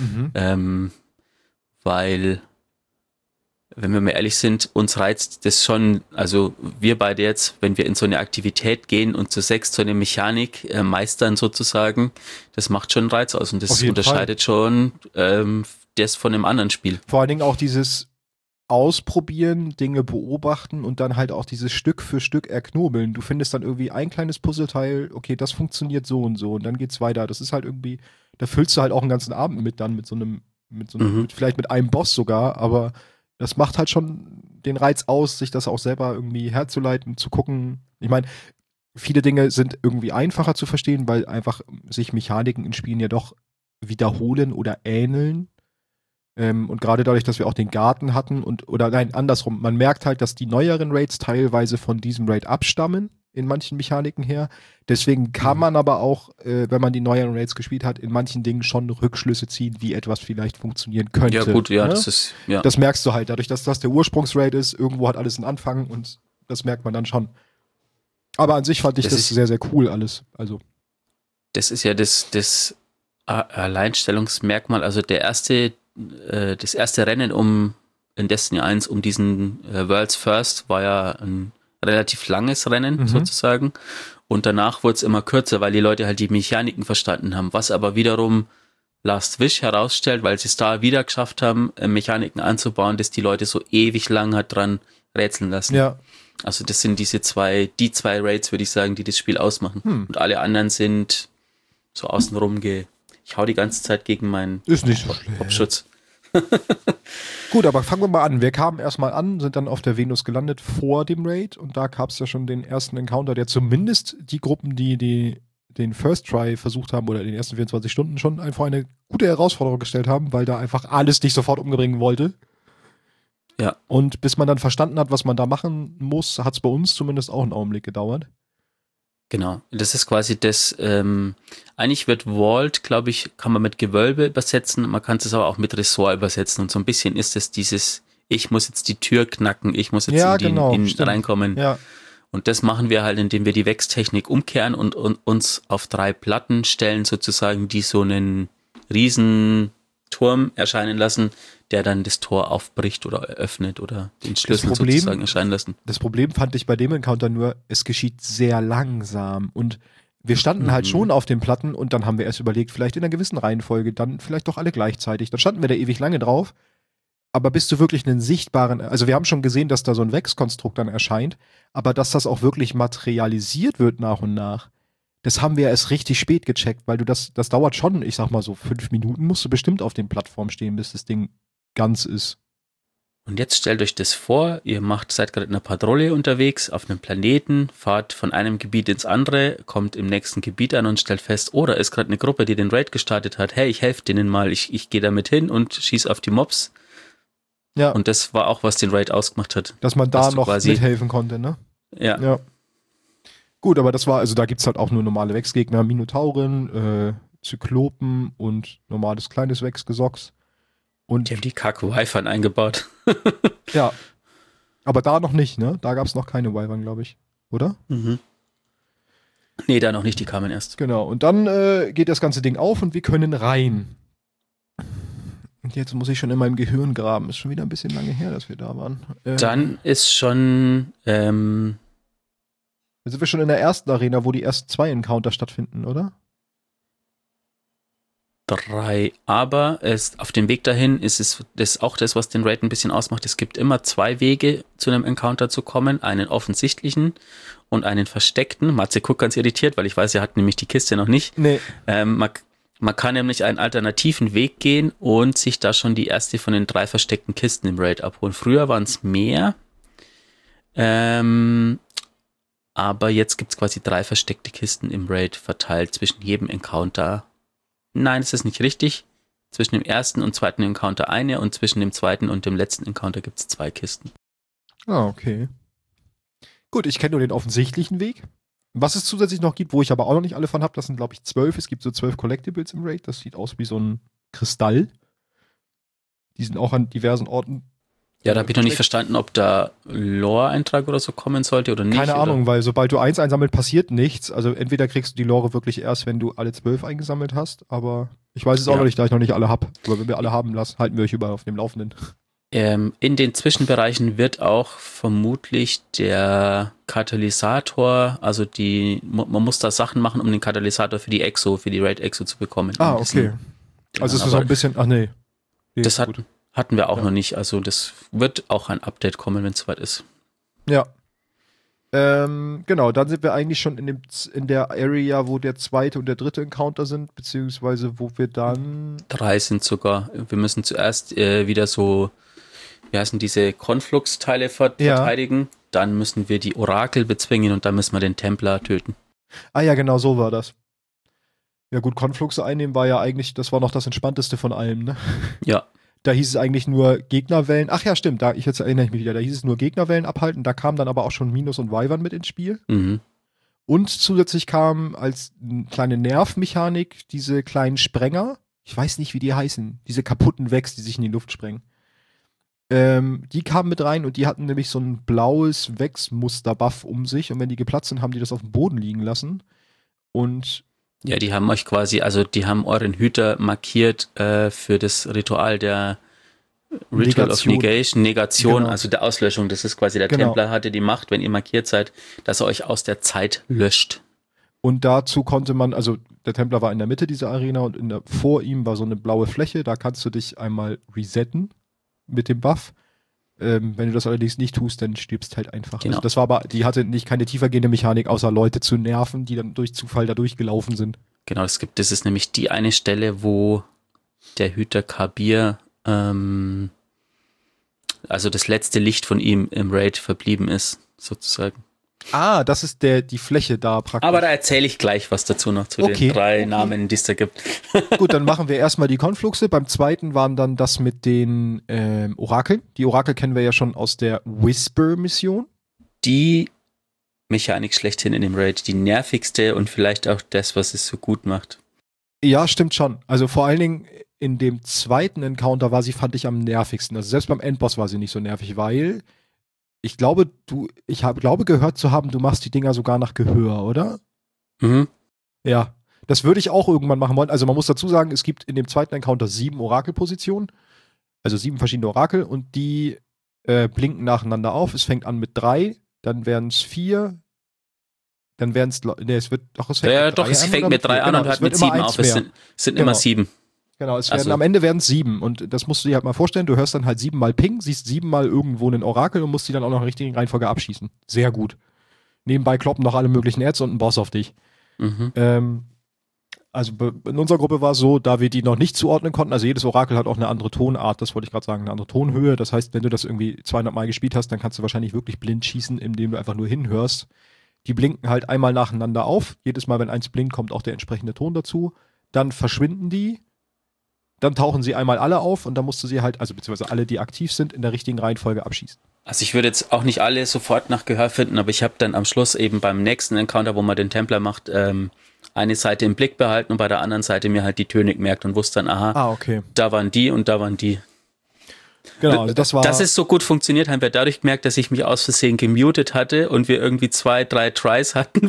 Weil, wenn wir mal ehrlich sind, uns reizt das schon, also wir beide jetzt, wenn wir in so eine Aktivität gehen und zu 6 so eine Mechanik meistern sozusagen, das macht schon einen Reiz aus und das unterscheidet schon das von einem anderen Spiel. Vor allen Dingen auch dieses Ausprobieren, Dinge beobachten und dann halt auch dieses Stück für Stück erknobeln. Du findest dann irgendwie ein kleines Puzzleteil, okay, das funktioniert so und dann geht's weiter. Das ist halt irgendwie, da füllst du halt auch einen ganzen Abend mit dann, mit vielleicht mit einem Boss sogar, aber das macht halt schon den Reiz aus, sich das auch selber irgendwie herzuleiten, zu gucken. Ich meine, viele Dinge sind irgendwie einfacher zu verstehen, weil einfach sich Mechaniken in Spielen ja doch wiederholen oder ähneln. Und gerade dadurch, dass wir auch den Garten hatten andersrum, man merkt halt, dass die neueren Raids teilweise von diesem Raid abstammen, in manchen Mechaniken her. Deswegen kann man aber auch, wenn man die neueren Raids gespielt hat, in manchen Dingen schon Rückschlüsse ziehen, wie etwas vielleicht funktionieren könnte. Ja gut, ja, ne? Das merkst du halt, dadurch, dass das der Ursprungsraid ist, irgendwo hat alles einen Anfang und das merkt man dann schon. Aber an sich fand ich das sehr, sehr cool alles. Also. Das ist ja das Alleinstellungsmerkmal, also das erste Rennen in Destiny 1 um diesen World's First war ja ein relativ langes Rennen sozusagen und danach wurde es immer kürzer, weil die Leute halt die Mechaniken verstanden haben, was aber wiederum Last Wish herausstellt, weil sie es da wieder geschafft haben, Mechaniken anzubauen, dass die Leute so ewig lang hat dran rätseln lassen. Ja. Also das sind die zwei Raids, würde ich sagen, die das Spiel ausmachen. Und alle anderen sind so außenrum ich hau die ganze Zeit gegen meinen Kopfschutz. Gut, aber fangen wir mal an. Wir kamen erstmal an, sind dann auf der Venus gelandet vor dem Raid und da gab es ja schon den ersten Encounter, der zumindest die Gruppen, die den First Try versucht haben oder in den ersten 24 Stunden schon einfach eine gute Herausforderung gestellt haben, weil da einfach alles dich sofort umbringen wollte. Ja. Und bis man dann verstanden hat, was man da machen muss, hat es bei uns zumindest auch einen Augenblick gedauert. Genau, das ist quasi das, eigentlich wird Vault, glaube ich, kann man mit Gewölbe übersetzen, man kann es aber auch mit Ressort übersetzen und so ein bisschen ist es dieses, ich muss jetzt die Tür knacken, ich muss jetzt reinkommen. Ja. Und das machen wir halt, indem wir die Wechstechnik umkehren und uns auf 3 Platten stellen sozusagen, die so einen riesen Turm erscheinen lassen, der dann das Tor aufbricht oder eröffnet oder den Schlüssel sozusagen erscheinen lassen. Das Problem fand ich bei dem Encounter nur, es geschieht sehr langsam und wir standen halt schon auf den Platten und dann haben wir erst überlegt, vielleicht in einer gewissen Reihenfolge, dann vielleicht doch alle gleichzeitig. Dann standen wir da ewig lange drauf, aber bis du wirklich einen sichtbaren, also wir haben schon gesehen, dass da so ein Wechskonstrukt dann erscheint, aber dass das auch wirklich materialisiert wird nach und nach, das haben wir erst richtig spät gecheckt, weil das dauert schon, ich sag mal so 5 Minuten, musst du bestimmt auf den Plattformen stehen, bis das Ding ganz ist. Und jetzt stellt euch das vor, ihr seid gerade in einer Patrouille unterwegs auf einem Planeten, fahrt von einem Gebiet ins andere, kommt im nächsten Gebiet an und stellt fest, oh, da ist gerade eine Gruppe, die den Raid gestartet hat, hey, ich helfe denen mal, ich gehe da mit hin und schieß auf die Mobs. Ja. Und das war auch, was den Raid ausgemacht hat. Dass man da noch mithelfen konnte, ne? Ja. Gut, aber das war, also da gibt's halt auch nur normale Wechsgegner, Minotauren, Zyklopen und normales kleines Wechsgesocks. Und die haben die Kack-Wyvern eingebaut. Ja. Aber da noch nicht, ne? Da gab's noch keine Wyvern, glaube ich. Oder? Nee, da noch nicht, die kamen erst. Genau, und dann geht das ganze Ding auf und wir können rein. Und jetzt muss ich schon in meinem Gehirn graben. Ist schon wieder ein bisschen lange her, dass wir da waren. Dann ist schon Da sind wir schon in der ersten Arena, wo die ersten 2 Encounter stattfinden, oder? 3. Aber auf dem Weg dahin ist das auch das, was den Raid ein bisschen ausmacht. Es gibt immer 2 Wege, zu einem Encounter zu kommen. Einen offensichtlichen und einen versteckten. Matze guckt ganz irritiert, weil ich weiß, er hat nämlich die Kiste noch nicht. Nee. Man kann nämlich einen alternativen Weg gehen und sich da schon die erste von den 3 versteckten Kisten im Raid abholen. Früher waren es mehr. Aber jetzt gibt es quasi 3 versteckte Kisten im Raid verteilt zwischen jedem Encounter. Nein, das ist nicht richtig. Zwischen dem ersten und zweiten Encounter eine und zwischen dem zweiten und dem letzten Encounter gibt es 2 Kisten. Ah, okay. Gut, ich kenne nur den offensichtlichen Weg. Was es zusätzlich noch gibt, wo ich aber auch noch nicht alle von habe, das sind, glaube ich, 12. Es gibt so 12 Collectibles im Raid. Das sieht aus wie so ein Kristall. Die sind auch an diversen Orten. Ja, da habe ich noch nicht verstanden, ob da Lore-Eintrag oder so kommen sollte oder nicht. Keine Ahnung, oder? weil sobald du 1 einsammelt, passiert nichts. Also entweder kriegst du die Lore wirklich erst, wenn du alle 12 eingesammelt hast, aber ich weiß es auch noch nicht, da ich noch nicht alle habe. Aber wenn wir alle haben lassen, halten wir euch überall auf dem Laufenden. In den Zwischenbereichen wird auch vermutlich der Katalysator, also man muss da Sachen machen, um den Katalysator für die Raid Exo zu bekommen. Ah, okay. Also es ist so ein bisschen, ach nee. Das hatten wir auch noch nicht, also das wird auch ein Update kommen, wenn es soweit ist. Ja. Genau, dann sind wir eigentlich schon in der Area, wo der zweite und der dritte Encounter sind, beziehungsweise wo wir dann 3 sind sogar. Wir müssen zuerst wieder so, wie heißen diese Konflux-Teile verteidigen. Dann müssen wir die Orakel bezwingen und dann müssen wir den Templar töten. Ah ja, genau, so war das. Ja gut, Konfluxe einnehmen war ja eigentlich, das war noch das Entspannteste von allem, ne? Ja. Da hieß es eigentlich nur Gegnerwellen. Ach ja, stimmt, jetzt erinnere ich mich wieder. Da hieß es nur Gegnerwellen abhalten. Da kam dann aber auch schon Minus und Wyvern mit ins Spiel. Mhm. Und zusätzlich kam als kleine Nervmechanik diese kleinen Sprenger. Ich weiß nicht, wie die heißen. Diese kaputten Wecks, die sich in die Luft sprengen. Die kamen mit rein und die hatten nämlich so ein blaues Wex-Muster-Buff um sich. Und wenn die geplatzt sind, haben die das auf dem Boden liegen lassen. Und ja, die haben euch quasi, also die haben euren Hüter markiert für das Ritual der Ritual of Negation, genau. Also der Auslöschung. Das ist quasi der Templar hatte die Macht, wenn ihr markiert seid, dass er euch aus der Zeit löscht. Und dazu konnte man, also der Templar war in der Mitte dieser Arena und vor ihm war so eine blaue Fläche. Da kannst du dich einmal resetten mit dem Buff. Wenn du das allerdings nicht tust, dann stirbst halt einfach. Genau. Also das war aber, die hatte nicht keine tiefergehende Mechanik, außer Leute zu nerven, die dann durch Zufall da durchgelaufen sind. Genau, das ist nämlich die eine Stelle, wo der Hüter Kabir, also das letzte Licht von ihm im Raid verblieben ist, sozusagen. Ah, das ist die Fläche da praktisch. Aber da erzähle ich gleich was dazu noch zu den 3 Namen, die es da gibt. Gut, dann machen wir erstmal die Konfluxe. Beim zweiten waren dann das mit den Orakeln. Die Orakel kennen wir ja schon aus der Whisper-Mission. Die Mechanik schlechthin in dem Raid, die nervigste und vielleicht auch das, was es so gut macht. Ja, stimmt schon. Also vor allen Dingen in dem zweiten Encounter fand ich am nervigsten. Also selbst beim Endboss war sie nicht so nervig, weil ich glaube gehört zu haben, du machst die Dinger sogar nach Gehör, oder? Mhm. Ja, das würde ich auch irgendwann machen wollen. Also man muss dazu sagen, es gibt in dem zweiten Encounter 7 Orakelpositionen, also 7 verschiedene Orakel und die blinken nacheinander auf. Es fängt an mit 3, dann werden es 4, dann werden es, es fängt mit 3 an und hört mit 7 auf. Es sind immer 7. Genau, am Ende werden es 7 und das musst du dir halt mal vorstellen, du hörst dann halt 7 mal Ping, siehst 7 mal irgendwo einen Orakel und musst die dann auch noch in der richtigen Reihenfolge abschießen. Sehr gut. Nebenbei kloppen noch alle möglichen Ads und ein Boss auf dich. Mhm. Also in unserer Gruppe war es so, da wir die noch nicht zuordnen konnten, also jedes Orakel hat auch eine andere Tonart, das wollte ich gerade sagen, eine andere Tonhöhe. Das heißt, wenn du das irgendwie 200 Mal gespielt hast, dann kannst du wahrscheinlich wirklich blind schießen, indem du einfach nur hinhörst. Die blinken halt einmal nacheinander auf. Jedes Mal, wenn eins blinkt, kommt auch der entsprechende Ton dazu. Dann verschwinden die. Dann tauchen sie einmal alle auf und dann musst du sie halt, also beziehungsweise alle, die aktiv sind, in der richtigen Reihenfolge abschießen. Also ich würde jetzt auch nicht alle sofort nach Gehör finden, aber ich habe dann am Schluss eben beim nächsten Encounter, wo man den Templar macht, eine Seite im Blick behalten und bei der anderen Seite mir halt die Töne gemerkt und wusste dann, okay. Da waren die und da waren die. Genau, also dass es so gut funktioniert, haben wir dadurch gemerkt, dass ich mich aus Versehen gemutet hatte und wir irgendwie 2, 3 Tries hatten,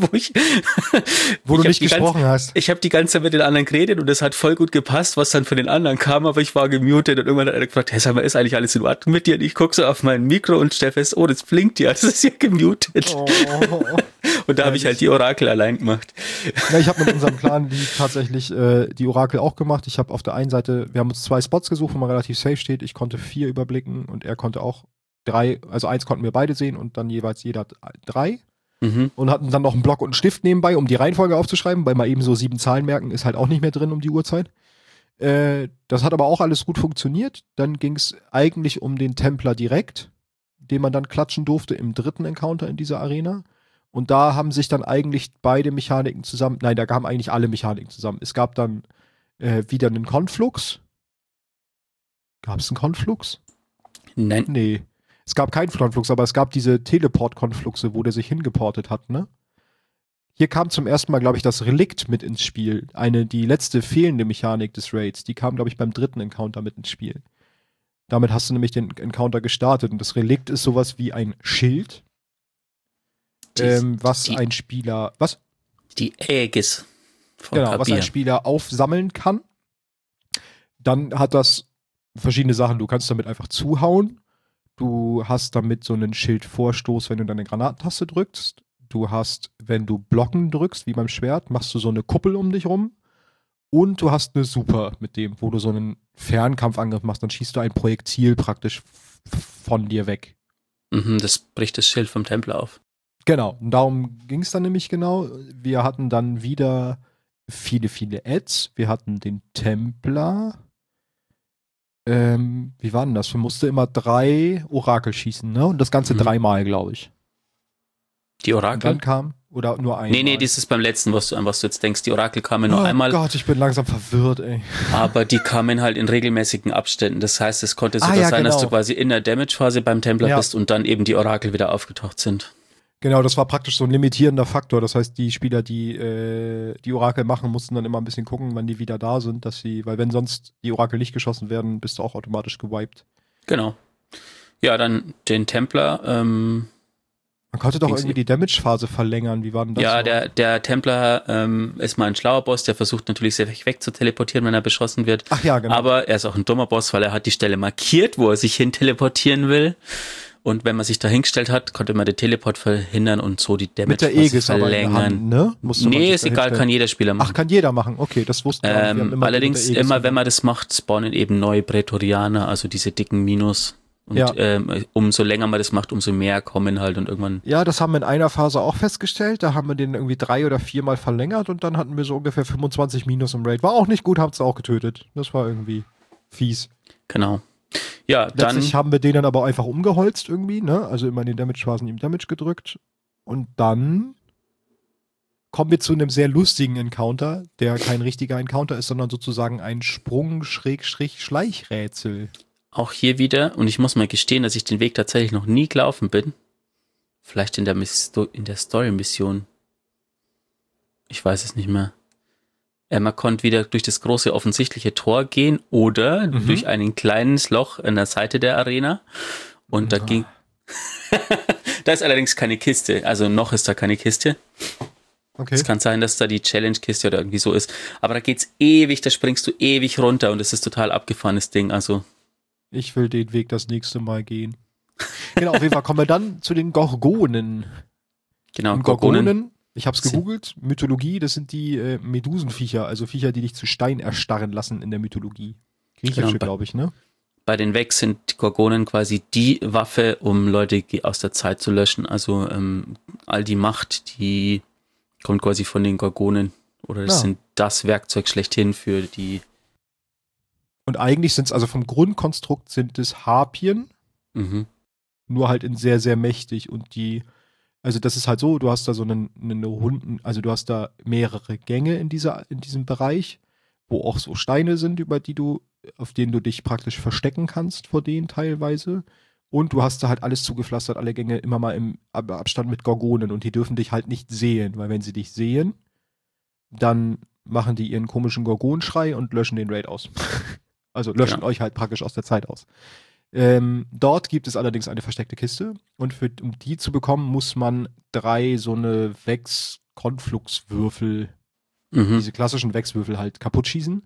wo du nicht gesprochen hast. Ich habe die ganze Zeit mit den anderen geredet und das hat voll gut gepasst, was dann von den anderen kam, aber ich war gemutet und irgendwann hat er gefragt, hey, sag mal, ist eigentlich alles in Ordnung mit dir? Und ich gucke so auf mein Mikro und stelle fest, oh, das blinkt ja, das ist ja gemutet. Oh. Und da habe ich halt die Orakel allein gemacht. Ja, ich habe mit unserem Clan tatsächlich die Orakel auch gemacht. Ich habe auf der einen Seite, wir haben uns 2 Spots gesucht, wo man relativ safe steht. Ich konnte 4 überblicken und er konnte auch 3, also 1 konnten wir beide sehen und dann jeweils jeder 3. Mhm. Und hatten dann noch einen Block und einen Stift nebenbei, um die Reihenfolge aufzuschreiben, weil mal eben so 7 Zahlen merken ist halt auch nicht mehr drin um die Uhrzeit. Das hat aber auch alles gut funktioniert. Dann ging es eigentlich um den Templar direkt, den man dann klatschen durfte im dritten Encounter in dieser Arena. Und da haben sich dann eigentlich beide Mechaniken zusammen, nein, da kamen eigentlich alle Mechaniken zusammen. Es gab dann wieder einen Conflux. Gab es einen Conflux? Nein. Nee. Es gab keinen Conflux, aber es gab diese Teleport-Konfluxe, wo der sich hingeportet hat, ne? Hier kam zum ersten Mal, glaube ich, das Relikt mit ins Spiel. Die letzte fehlende Mechanik des Raids. Die kam, glaube ich, beim dritten Encounter mit ins Spiel. Damit hast du nämlich den Encounter gestartet. Und das Relikt ist sowas wie ein Schild, was ein Spieler, was? Die Aegis von Kabir. Was ein Spieler aufsammeln kann. Dann hat das verschiedene Sachen. Du kannst damit einfach zuhauen. Du hast damit so einen Schildvorstoß, wenn du deine Granatentaste drückst. Du hast, wenn du Blocken drückst, wie beim Schwert, machst du so eine Kuppel um dich rum. Und du hast eine Super mit dem, wo du so einen Fernkampfangriff machst. Dann schießt du ein Projektil praktisch von dir weg. Das bricht das Schild vom Templer auf. Genau, und darum ging es dann nämlich genau. Wir hatten dann wieder viele, viele Ads. Wir hatten den Templer. Wie war denn das? Wir mussten immer 3 Orakel schießen, ne? Und das Ganze 3-mal, glaube ich. Die Orakel? Und dann kam, oder nur einmal? Nee, das ist beim letzten, an was du jetzt denkst. Die Orakel kamen nur einmal. Oh Gott, ich bin langsam verwirrt, ey. Aber die kamen halt in regelmäßigen Abständen. Das heißt, es konnte sogar sein, dass du quasi in der Damage-Phase beim Templer bist und dann eben die Orakel wieder aufgetaucht sind. Genau, das war praktisch so ein limitierender Faktor. Das heißt, die Spieler, die die Orakel machen, mussten dann immer ein bisschen gucken, wann die wieder da sind, weil wenn sonst die Orakel nicht geschossen werden, bist du auch automatisch gewiped. Genau. Ja, dann den Templer. Man konnte doch irgendwie die Damage-Phase verlängern. Wie war denn das? Ja, der Templer ist mal ein schlauer Boss, der versucht natürlich sehr weg zu teleportieren, wenn er beschossen wird. Ach ja, genau. Aber er ist auch ein dummer Boss, weil er hat die Stelle markiert, wo er sich hin teleportieren will. Und wenn man sich da hingestellt hat, konnte man den Teleport verhindern und so die Damage mit der Aegis verlängern. Aber in der Hand, ne? Nee, ist egal, kann jeder Spieler machen. Ach, kann jeder machen. Okay, das wussten wir. Allerdings, immer wenn man das macht, spawnen eben neue Prätorianer, also diese dicken Minus. Und umso länger man das macht, umso mehr kommen halt und irgendwann. Ja, das haben wir in einer Phase auch festgestellt. Da haben wir den irgendwie 3 oder 4 Mal verlängert und dann hatten wir so ungefähr 25 Minus im Raid. War auch nicht gut, haben es auch getötet. Das war irgendwie fies. Genau. Ja, letztlich haben wir den dann aber einfach umgeholzt irgendwie, ne? Also immer in den Damage-Phasen ihm Damage gedrückt. Und dann kommen wir zu einem sehr lustigen Encounter, der kein richtiger Encounter ist, sondern sozusagen ein Sprung-Schleichrätsel. Auch hier wieder, und ich muss mal gestehen, dass ich den Weg tatsächlich noch nie gelaufen bin. Vielleicht in der Story-Mission. Ich weiß es nicht mehr. Man konnte wieder durch das große offensichtliche Tor gehen oder durch ein kleines Loch an der Seite der Arena. Und da ging... Da ist allerdings keine Kiste. Also noch ist da keine Kiste. Okay. Es kann sein, dass da die Challenge-Kiste oder irgendwie so ist. Aber da geht's ewig, da springst du ewig runter und das ist total abgefahrenes Ding. Also ich will den Weg das nächste Mal gehen. Genau, auf jeden Fall kommen wir dann zu den Gorgonen. Genau, Gorgonen. Ich hab's gegoogelt. Mythologie, das sind die Medusenviecher, also Viecher, die dich zu Stein erstarren lassen in der Mythologie. Griechische, glaube ich, ne? Bei den Vex sind die Gorgonen quasi die Waffe, um Leute aus der Zeit zu löschen. Also all die Macht, die kommt quasi von den Gorgonen. Oder das sind das Werkzeug schlechthin für die. Und eigentlich sind es, also vom Grundkonstrukt sind es Harpien. Nur halt in sehr, sehr mächtig. Und also das ist halt so, du hast da so einen Runden, also du hast da mehrere Gänge in diesem Bereich, wo auch so Steine sind, auf denen du dich praktisch verstecken kannst vor denen teilweise. Und du hast da halt alles zugepflastert, alle Gänge immer mal im Abstand mit Gorgonen und die dürfen dich halt nicht sehen, weil wenn sie dich sehen, dann machen die ihren komischen Gorgonschrei und löschen den Raid aus. Also löschen euch halt praktisch aus der Zeit aus. Dort gibt es allerdings eine versteckte Kiste und um die zu bekommen, muss man 3 so eine Vex-Konflux-Würfel, diese klassischen Vex-Würfel halt kaputt schießen.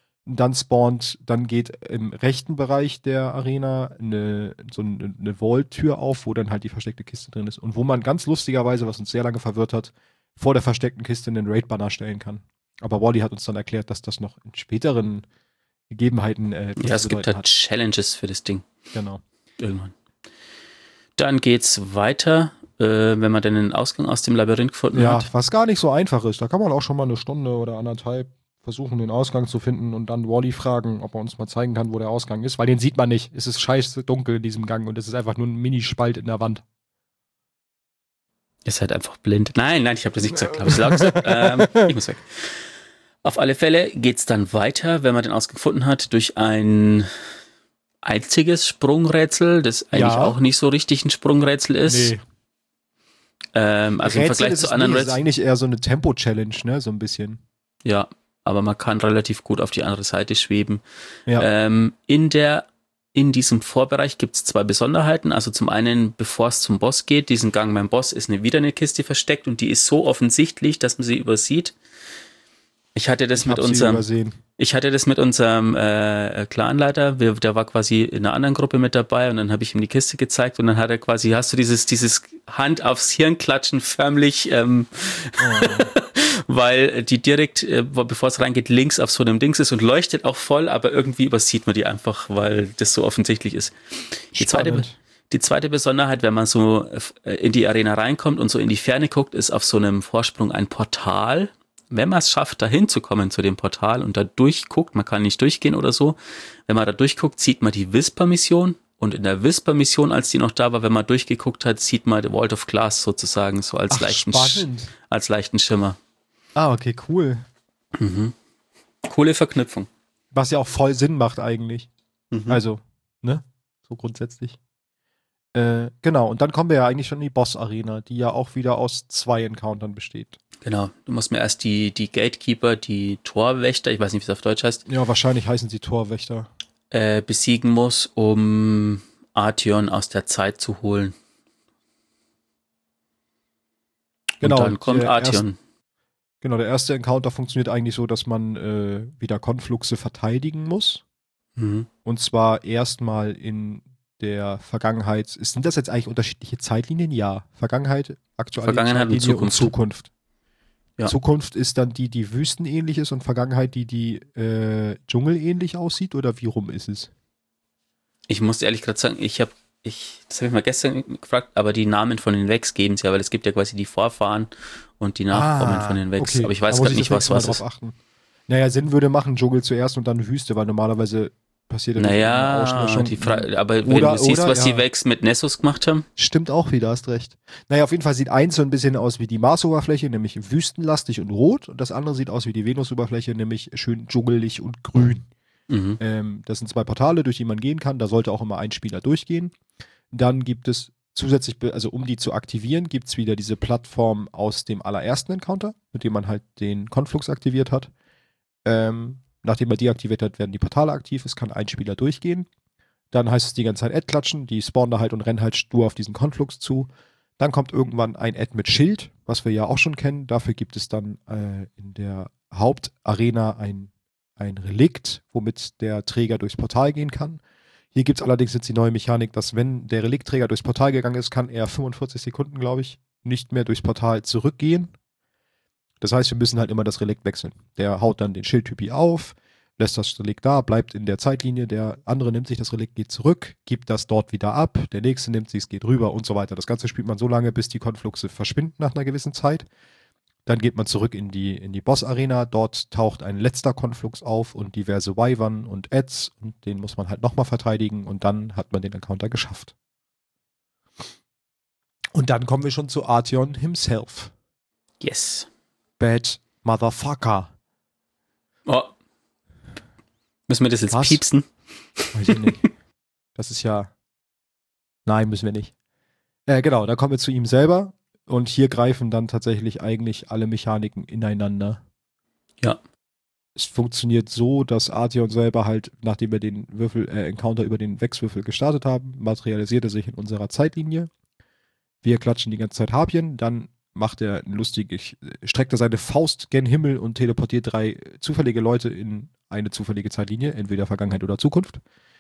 Dann geht im rechten Bereich der Arena eine Vault-Tür auf, wo dann halt die versteckte Kiste drin ist und wo man ganz lustigerweise, was uns sehr lange verwirrt hat, vor der versteckten Kiste einen Raid-Banner stellen kann. Aber Wally hat uns dann erklärt, dass das noch in späteren Gegebenheiten es gibt halt Challenges für das Ding. Genau. Irgendwann. Dann geht's weiter, wenn man dann den Ausgang aus dem Labyrinth gefunden hat. Ja, was gar nicht so einfach ist. Da kann man auch schon mal eine Stunde oder anderthalb versuchen, den Ausgang zu finden und dann Wally fragen, ob er uns mal zeigen kann, wo der Ausgang ist, weil den sieht man nicht. Es ist scheiße dunkel in diesem Gang und es ist einfach nur ein Minispalt in der Wand. Ihr seid einfach blind. Nein, ich habe das nicht gesagt. Habe ich es laut gesagt? Ich muss weg. Auf alle Fälle geht es dann weiter, wenn man den Ausgang gefunden hat, durch ein einziges Sprungrätsel, das eigentlich auch nicht so richtig ein Sprungrätsel ist. Nee. Also im Vergleich zu anderen Rätseln. Das ist eigentlich eher so eine Tempo-Challenge, ne? So ein bisschen. Ja, aber man kann relativ gut auf die andere Seite schweben. Ja. In diesem Vorbereich gibt es 2 Besonderheiten. Also zum einen, bevor es zum Boss geht, diesen Gang beim Boss ist wieder eine Kiste versteckt und die ist so offensichtlich, dass man sie übersieht. Ich hatte das mit unserem Clanleiter, der war quasi in einer anderen Gruppe mit dabei und dann habe ich ihm die Kiste gezeigt und dann hat er quasi, hast du dieses Hand aufs Hirn klatschen förmlich, weil die direkt, bevor es reingeht, links auf so einem Dings ist und leuchtet auch voll, aber irgendwie übersieht man die einfach, weil das so offensichtlich ist. Die zweite Besonderheit, wenn man so in die Arena reinkommt und so in die Ferne guckt, ist auf so einem Vorsprung ein Portal. Wenn man es schafft, da hinzukommen zu dem Portal und da durchguckt, man kann nicht durchgehen oder so, wenn man da durchguckt, sieht man die Whisper-Mission und in der Whisper-Mission, als die noch da war, wenn man durchgeguckt hat, sieht man The Vault of Glass sozusagen so als leichten Schimmer. Ah, okay, cool. Mhm. Coole Verknüpfung. Was ja auch voll Sinn macht eigentlich. Mhm. Also, ne? So grundsätzlich. Genau, und dann kommen wir ja eigentlich schon in die Boss-Arena, die ja auch wieder aus 2 Encountern besteht. Genau, du musst mir erst die Gatekeeper, die Torwächter, ich weiß nicht, wie es auf Deutsch heißt. Ja, wahrscheinlich heißen sie Torwächter. Besiegen muss, um Artion aus der Zeit zu holen. Genau. Und dann kommt Artion. Der erste Encounter funktioniert eigentlich so, dass man wieder Konfluxe verteidigen muss. Mhm. Und zwar erstmal in der Vergangenheit. Sind das jetzt eigentlich unterschiedliche Zeitlinien? Ja. Vergangenheit, aktuelle Zeitlinie und Zukunft. Ja. Zukunft ist dann die wüstenähnlich ist und Vergangenheit die dschungelähnlich aussieht, oder wie rum ist es? Ich muss ehrlich gerade sagen, das habe ich mal gestern gefragt, aber die Namen von den Vex geben es ja, weil es gibt ja quasi die Vorfahren und die Nachkommen von den Vex. Okay. Aber ich weiß gerade nicht, was ist. Achten. Naja, Sinn würde machen, Dschungel zuerst und dann Wüste, weil normalerweise passiert ja Auslöschung. Aber wenn du siehst, was die Vex mit Nessus gemacht haben. Stimmt auch wieder, hast recht. Naja, auf jeden Fall sieht eins so ein bisschen aus wie die Mars-Oberfläche, nämlich wüstenlastig und rot. Und das andere sieht aus wie die Venus-Oberfläche, nämlich schön dschungelig und grün. Mhm. Das sind 2 Portale, durch die man gehen kann. Da sollte auch immer ein Spieler durchgehen. Dann gibt es zusätzlich, also um die zu aktivieren, gibt es wieder diese Plattform aus dem allerersten Encounter, mit dem man halt den Konflux aktiviert hat. Nachdem man die aktiviert hat, werden die Portale aktiv. Es kann ein Spieler durchgehen. Dann heißt es die ganze Zeit Ad klatschen. Die spawnen da halt und rennen halt stur auf diesen Konflux zu. Dann kommt irgendwann ein Ad mit Schild, was wir ja auch schon kennen. Dafür gibt es dann in der Hauptarena ein Relikt, womit der Träger durchs Portal gehen kann. Hier gibt es allerdings jetzt die neue Mechanik, dass wenn der Reliktträger durchs Portal gegangen ist, kann er 45 Sekunden, glaube ich, nicht mehr durchs Portal zurückgehen. Das heißt, wir müssen halt immer das Relikt wechseln. Der haut dann den Schildtypi auf, lässt das Relikt da, bleibt in der Zeitlinie, der andere nimmt sich das Relikt, geht zurück, gibt das dort wieder ab, der nächste nimmt sich, es geht rüber und so weiter. Das Ganze spielt man so lange, bis die Konfluxe verschwinden nach einer gewissen Zeit. Dann geht man zurück in die Boss-Arena, dort taucht ein letzter Konflux auf und diverse Wyvern und Ads und den muss man halt nochmal verteidigen und dann hat man den Encounter geschafft. Und dann kommen wir schon zu Artion himself. Yes. Bad Motherfucker. Oh. Müssen wir das jetzt piepsen? Weiß ich nicht. Das ist ja... Nein, müssen wir nicht. Genau, da kommen wir zu ihm selber. Und hier greifen dann tatsächlich eigentlich alle Mechaniken ineinander. Ja. Es funktioniert so, dass Artion selber halt, nachdem wir den Encounter über den Wechswürfel gestartet haben, materialisiert er sich in unserer Zeitlinie. Wir klatschen die ganze Zeit Harpien, dann macht er streckt er seine Faust gen Himmel und teleportiert 3 zufällige Leute in eine zufällige Zeitlinie, entweder Vergangenheit oder Zukunft.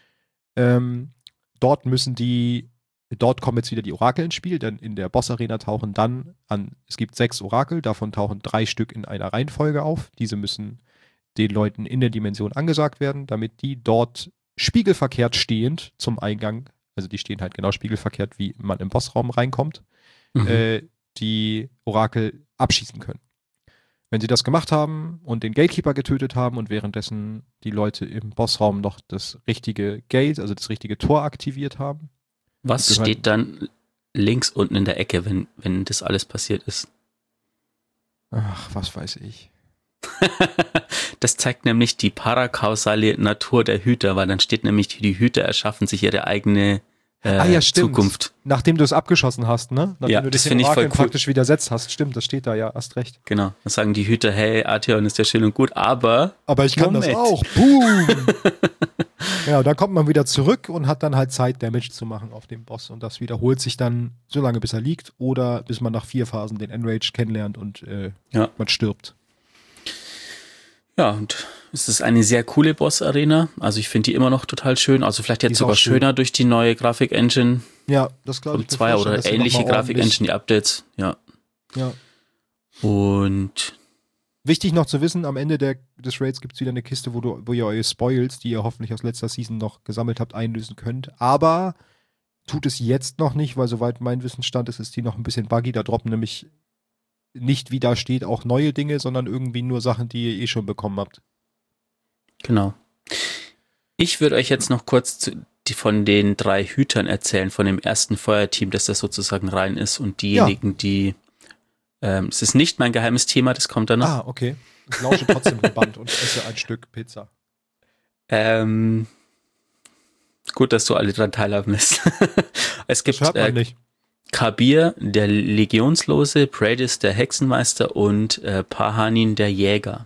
Dort kommen jetzt wieder die Orakel ins Spiel, denn in der Boss-Arena tauchen dann es gibt 6 Orakel, davon tauchen 3 Stück in einer Reihenfolge auf. Diese müssen den Leuten in der Dimension angesagt werden, damit die dort spiegelverkehrt stehend zum Eingang, also die stehen halt genau spiegelverkehrt, wie man im Bossraum reinkommt, die Orakel abschießen können. Wenn sie das gemacht haben und den Gatekeeper getötet haben und währenddessen die Leute im Bossraum noch das richtige Gate, also das richtige Tor aktiviert haben. Was steht dann links unten in der Ecke, wenn das alles passiert ist. Ach, was weiß ich. Das zeigt nämlich die parakausale Natur der Hüter, weil dann steht nämlich, die Hüter erschaffen sich ihre eigene ja, stimmt. Zukunft. Nachdem du es abgeschossen hast, ne? Nachdem Ja, du das dich finde ich voll cool. praktisch widersetzt hast. Stimmt, das steht da, ja, hast recht. Genau, dann sagen die Hüter, hey, Artheon ist ja schön und gut, aber ich kann das auch. Boom! Ja, dann kommt man wieder zurück und hat dann halt Zeit, Damage zu machen auf dem Boss. Und das wiederholt sich dann so lange, bis er liegt oder bis man nach 4 Phasen den Enrage kennenlernt und man stirbt. Ja, und es ist eine sehr coole Boss-Arena. Also ich finde die immer noch total schön. Also vielleicht jetzt sogar schöner durch die neue Grafik-Engine. Ja, das glaube ich. 2 oder ähnliche Grafik-Engine, die Updates. Ja. Und wichtig noch zu wissen, am Ende des Raids gibt es wieder eine Kiste, wo ihr eure Spoils, die ihr hoffentlich aus letzter Season noch gesammelt habt, einlösen könnt. Aber tut es jetzt noch nicht, weil soweit mein Wissensstand ist die noch ein bisschen buggy. Da droppen nämlich nicht, wie da steht, auch neue Dinge, sondern irgendwie nur Sachen, die ihr schon bekommen habt. Genau. Ich würde euch jetzt noch kurz von den 3 Hütern erzählen, von dem ersten Feuerteam, das da sozusagen rein ist und diejenigen, die es ist nicht mein geheimes Thema, das kommt danach. Ah, okay. Ich lausche trotzdem gebannt und esse ein Stück Pizza. Gut, dass du alle dran teilhaben lässt. Es gibt das hört man nicht. Kabir, der Legionslose, Pradis, der Hexenmeister und Pahanin, der Jäger.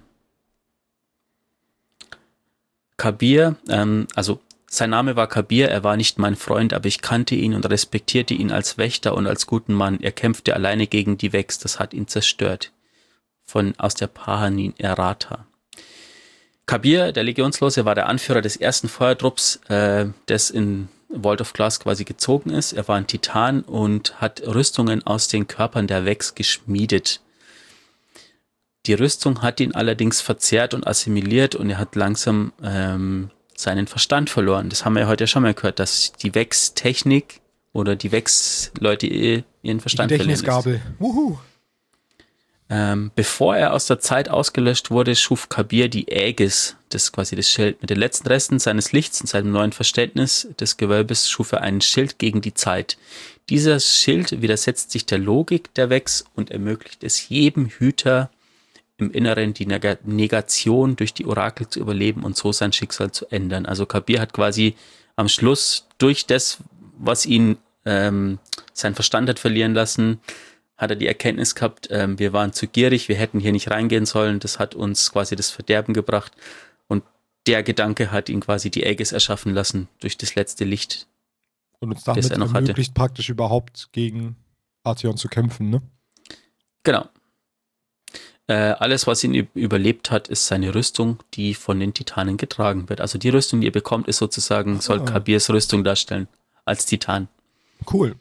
Kabir, also sein Name war Kabir, er war nicht mein Freund, aber ich kannte ihn und respektierte ihn als Wächter und als guten Mann. Er kämpfte alleine gegen die Vex, das hat ihn zerstört. Aus der Pahanin Errata. Kabir, der Legionslose, war der Anführer des ersten Feuertrupps, des in Vault of Glass quasi gezogen ist. Er war ein Titan und hat Rüstungen aus den Körpern der Vex geschmiedet. Die Rüstung hat ihn allerdings verzehrt und assimiliert und er hat langsam seinen Verstand verloren. Das haben wir ja heute schon mal gehört, dass die Vex-Technik oder die Vex-Leute ihren Verstand verlieren. Gedächtnisgabel. Wuhu. Bevor er aus der Zeit ausgelöscht wurde, schuf Kabir die Aegis, das ist quasi das Schild. Mit den letzten Resten seines Lichts und seinem neuen Verständnis des Gewölbes schuf er einen Schild gegen die Zeit. Dieser Schild widersetzt sich der Logik der Vex und ermöglicht es jedem Hüter im Inneren die Negation durch die Orakel zu überleben und so sein Schicksal zu ändern. Also Kabir hat quasi am Schluss durch das, was ihn sein Verstand hat verlieren lassen, hat er die Erkenntnis gehabt, wir waren zu gierig, wir hätten hier nicht reingehen sollen, das hat uns quasi das Verderben gebracht und der Gedanke hat ihn quasi die Aegis erschaffen lassen durch das letzte Licht, und uns damit das er noch ermöglicht, praktisch überhaupt gegen Artheon zu kämpfen, ne? Genau. Alles, was ihn überlebt hat, ist seine Rüstung, die von den Titanen getragen wird. Also die Rüstung, die er bekommt, ist sozusagen, soll Kabirs Rüstung darstellen, als Titan. Cool.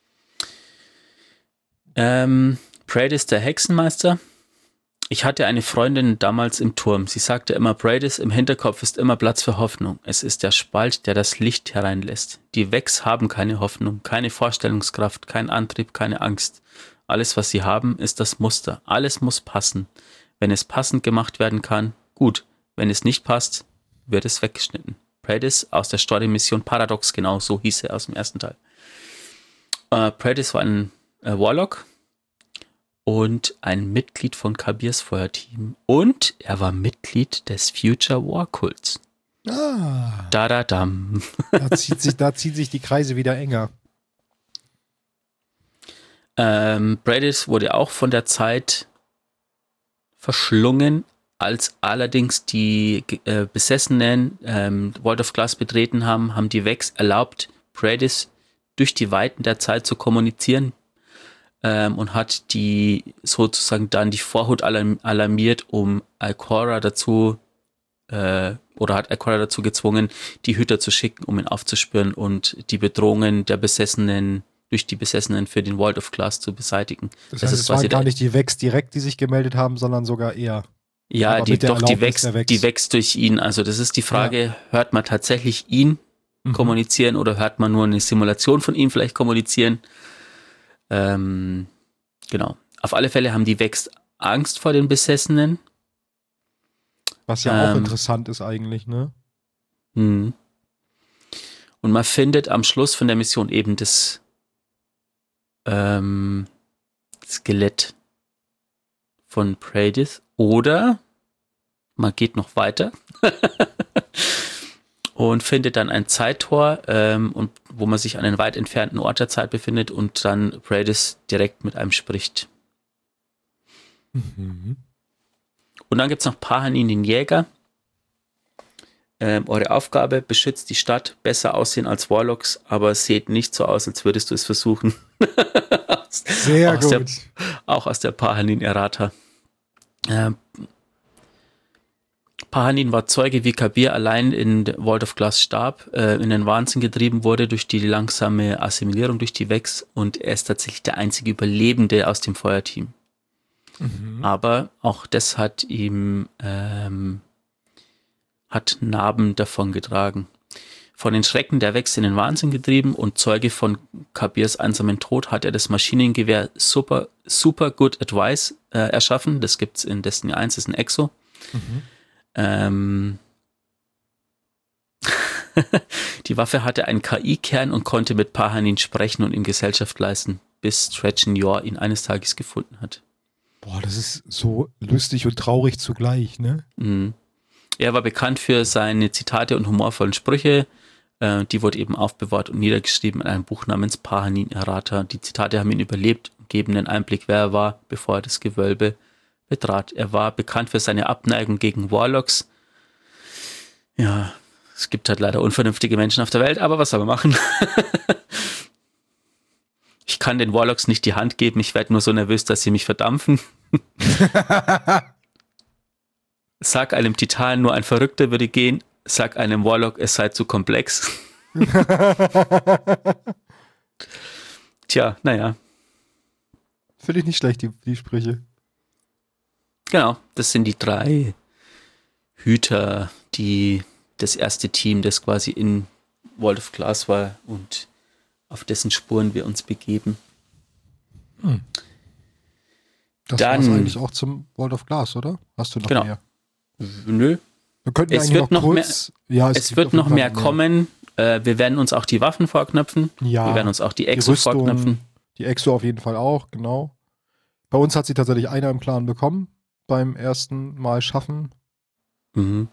Pradis, der Hexenmeister. Ich hatte eine Freundin damals im Turm. Sie sagte immer, Pradis, im Hinterkopf ist immer Platz für Hoffnung. Es ist der Spalt, der das Licht hereinlässt. Die Vex haben keine Hoffnung, keine Vorstellungskraft, keinen Antrieb, keine Angst. Alles, was sie haben, ist das Muster. Alles muss passen. Wenn es passend gemacht werden kann, gut. Wenn es nicht passt, wird es weggeschnitten. Pradis aus der Story-Mission Paradox, genau so hieß er aus dem ersten Teil. Pradis war ein Warlock und ein Mitglied von Kabirs Feuerteam. Und er war Mitglied des Future War Kults. Da-da-dam. Da ziehen sich die Kreise wieder enger. Pradis wurde auch von der Zeit verschlungen, als allerdings die Besessenen Vault of Glass betreten haben die Vex erlaubt, Pradis durch die Weiten der Zeit zu kommunizieren und hat die sozusagen dann die Vorhut alarmiert, um Ikora dazu oder hat Ikora dazu gezwungen, die Hüter zu schicken, um ihn aufzuspüren und die Bedrohungen der Besessenen durch die Besessenen für den Vault of Glass zu beseitigen. Das heißt, es waren gar nicht die Vex direkt, die sich gemeldet haben, sondern sogar eher. Ja, die Vex durch ihn. Also das ist die Frage, hört man tatsächlich ihn kommunizieren oder hört man nur eine Simulation von ihm vielleicht kommunizieren? Genau. Auf alle Fälle haben die Vex Angst vor den Besessenen. Was ja auch interessant ist eigentlich, ne? Und man findet am Schluss von der Mission eben das Skelett von Pradith. Oder man geht noch weiter und findet dann ein Zeittor, und wo man sich an einem weit entfernten Ort der Zeit befindet und dann Pradith direkt mit einem spricht. Mhm. Und dann gibt es noch Pahanin, den Jäger. Eure Aufgabe: beschützt die Stadt, besser aussehen als Warlocks, aber seht nicht so aus, als würdest du es versuchen. Sehr gut. Auch aus der Pahanin Errata. Pahanin war Zeuge, wie Kabir allein in Vault of Glass starb, in den Wahnsinn getrieben wurde durch die langsame Assimilierung durch die Vex, und er ist tatsächlich der einzige Überlebende aus dem Feuerteam. Mhm. Aber auch das hat ihm hat Narben davongetragen. Von den Schrecken der Vex in den Wahnsinn getrieben und Zeuge von Kabirs einsamen Tod hat er das Maschinengewehr Super Good Advice erschaffen. Das gibt's in Destiny 1, das ist ein Exo. Mhm. Die Waffe hatte einen KI-Kern und konnte mit Pahanin sprechen und ihm Gesellschaft leisten, bis Stretchen Yor ihn eines Tages gefunden hat. Boah, das ist so lustig und traurig zugleich, ne? Mhm. Er war bekannt für seine Zitate und humorvollen Sprüche. Die wurde eben aufbewahrt und niedergeschrieben in einem Buch namens Pahanin Errata. Die Zitate haben ihn überlebt und geben einen Einblick, wer er war, bevor er das Gewölbe betrat. Er war bekannt für seine Abneigung gegen Warlocks. Ja, es gibt halt leider unvernünftige Menschen auf der Welt, aber was soll man machen? Ich kann den Warlocks nicht die Hand geben, ich werde nur so nervös, dass sie mich verdampfen. Sag einem Titan, nur ein Verrückter würde gehen. Sag einem Warlock, es sei zu komplex. Tja, naja. Finde ich nicht schlecht, die Sprüche. Genau, das sind die 3 Hüter, das erste Team, das quasi in Vault of Glass war und auf dessen Spuren wir uns begeben. Das war eigentlich auch zum Vault of Glass, oder? Hast du noch mehr? Nö. Es wird noch kurz, mehr, es wird noch mehr kommen. Wir werden uns auch die Waffen vorknöpfen. Ja, wir werden uns auch die Exo vorknöpfen. Die Exo auf jeden Fall auch, genau. Bei uns hat sie tatsächlich einer im Plan bekommen, beim ersten Mal schaffen. Mhm.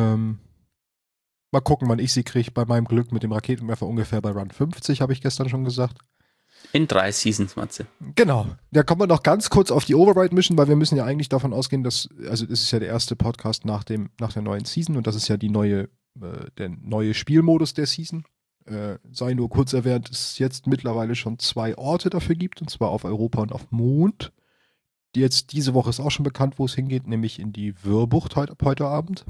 Mal gucken, wann ich sie kriege. Bei meinem Glück mit dem Raketenwerfer ungefähr bei Run 50, habe ich gestern schon gesagt. In 3 Seasons, Matze. Genau. Da kommen wir noch ganz kurz auf die Override-Mission, weil wir müssen ja eigentlich davon ausgehen, dass, also das ist ja der erste Podcast nach der neuen Season und das ist ja der neue Spielmodus der Season. Sei nur kurz erwähnt, dass es jetzt mittlerweile schon 2 Orte dafür gibt, und zwar auf Europa und auf Mond. Diese Woche ist auch schon bekannt, wo es hingeht, nämlich in die Wirrbucht heute Abend.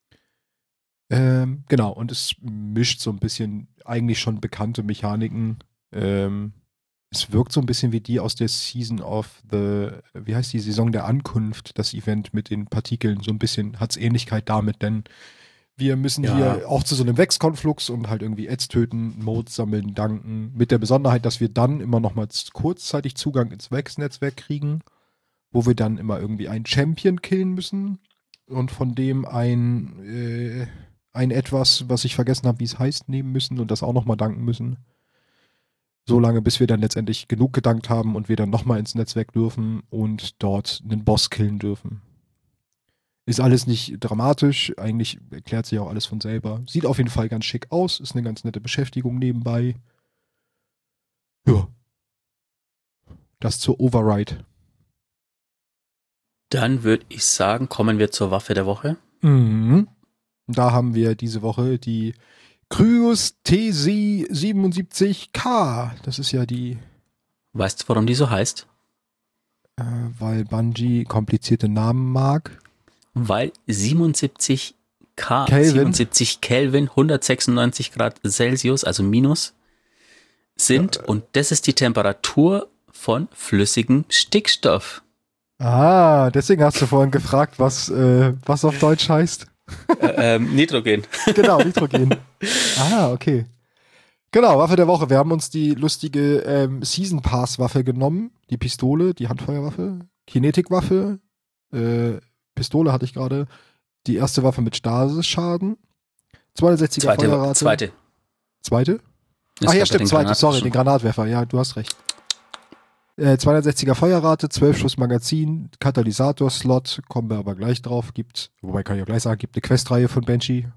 Genau, und es mischt so ein bisschen eigentlich schon bekannte Mechaniken. Es wirkt so ein bisschen wie die aus der Season of wie heißt die, Saison der Ankunft, das Event mit den Partikeln. So ein bisschen hat es Ähnlichkeit damit, denn wir müssen hier auch zu so einem Vex-Konflux und halt irgendwie Ads töten, Modes sammeln, danken. Mit der Besonderheit, dass wir dann immer noch mal kurzzeitig Zugang ins Vex-Netzwerk kriegen, wo wir dann immer irgendwie einen Champion killen müssen und von dem ein etwas, was ich vergessen habe, wie es heißt, nehmen müssen und das auch noch mal danken müssen. So lange, bis wir dann letztendlich genug gedankt haben und wir dann nochmal ins Netzwerk dürfen und dort einen Boss killen dürfen. Ist alles nicht dramatisch, eigentlich erklärt sich auch alles von selber. Sieht auf jeden Fall ganz schick aus, ist eine ganz nette Beschäftigung nebenbei. Ja. Das zur Override. Dann würde ich sagen, kommen wir zur Waffe der Woche. Mhm. Da haben wir diese Woche die Kryos TC77K. Das ist ja die. Weißt du, warum die so heißt? Weil Bungie komplizierte Namen mag. Weil 77 Kelvin. 77 Kelvin, 196 Grad Celsius, also minus, sind. Und das ist die Temperatur von flüssigem Stickstoff. Ah, deswegen hast du vorhin gefragt, was auf Deutsch heißt. Nitrogen. Genau, Nitrogen. Ah, okay. Genau, Waffe der Woche. Wir haben uns die lustige Season Pass Waffe genommen. Die Pistole, die Handfeuerwaffe, Kinetikwaffe, Pistole hatte ich gerade. Die erste Waffe mit Stasis-Schaden. 260er Feuerrate. Zweite? Ach ja, stimmt, zweite. Sorry, den Granatwerfer. Ja, du hast recht. 260er Feuerrate, 12 Schuss Magazin, Katalysator-Slot, kommen wir aber gleich drauf. Wobei kann ich auch gleich sagen, gibt eine Questreihe von Banshee.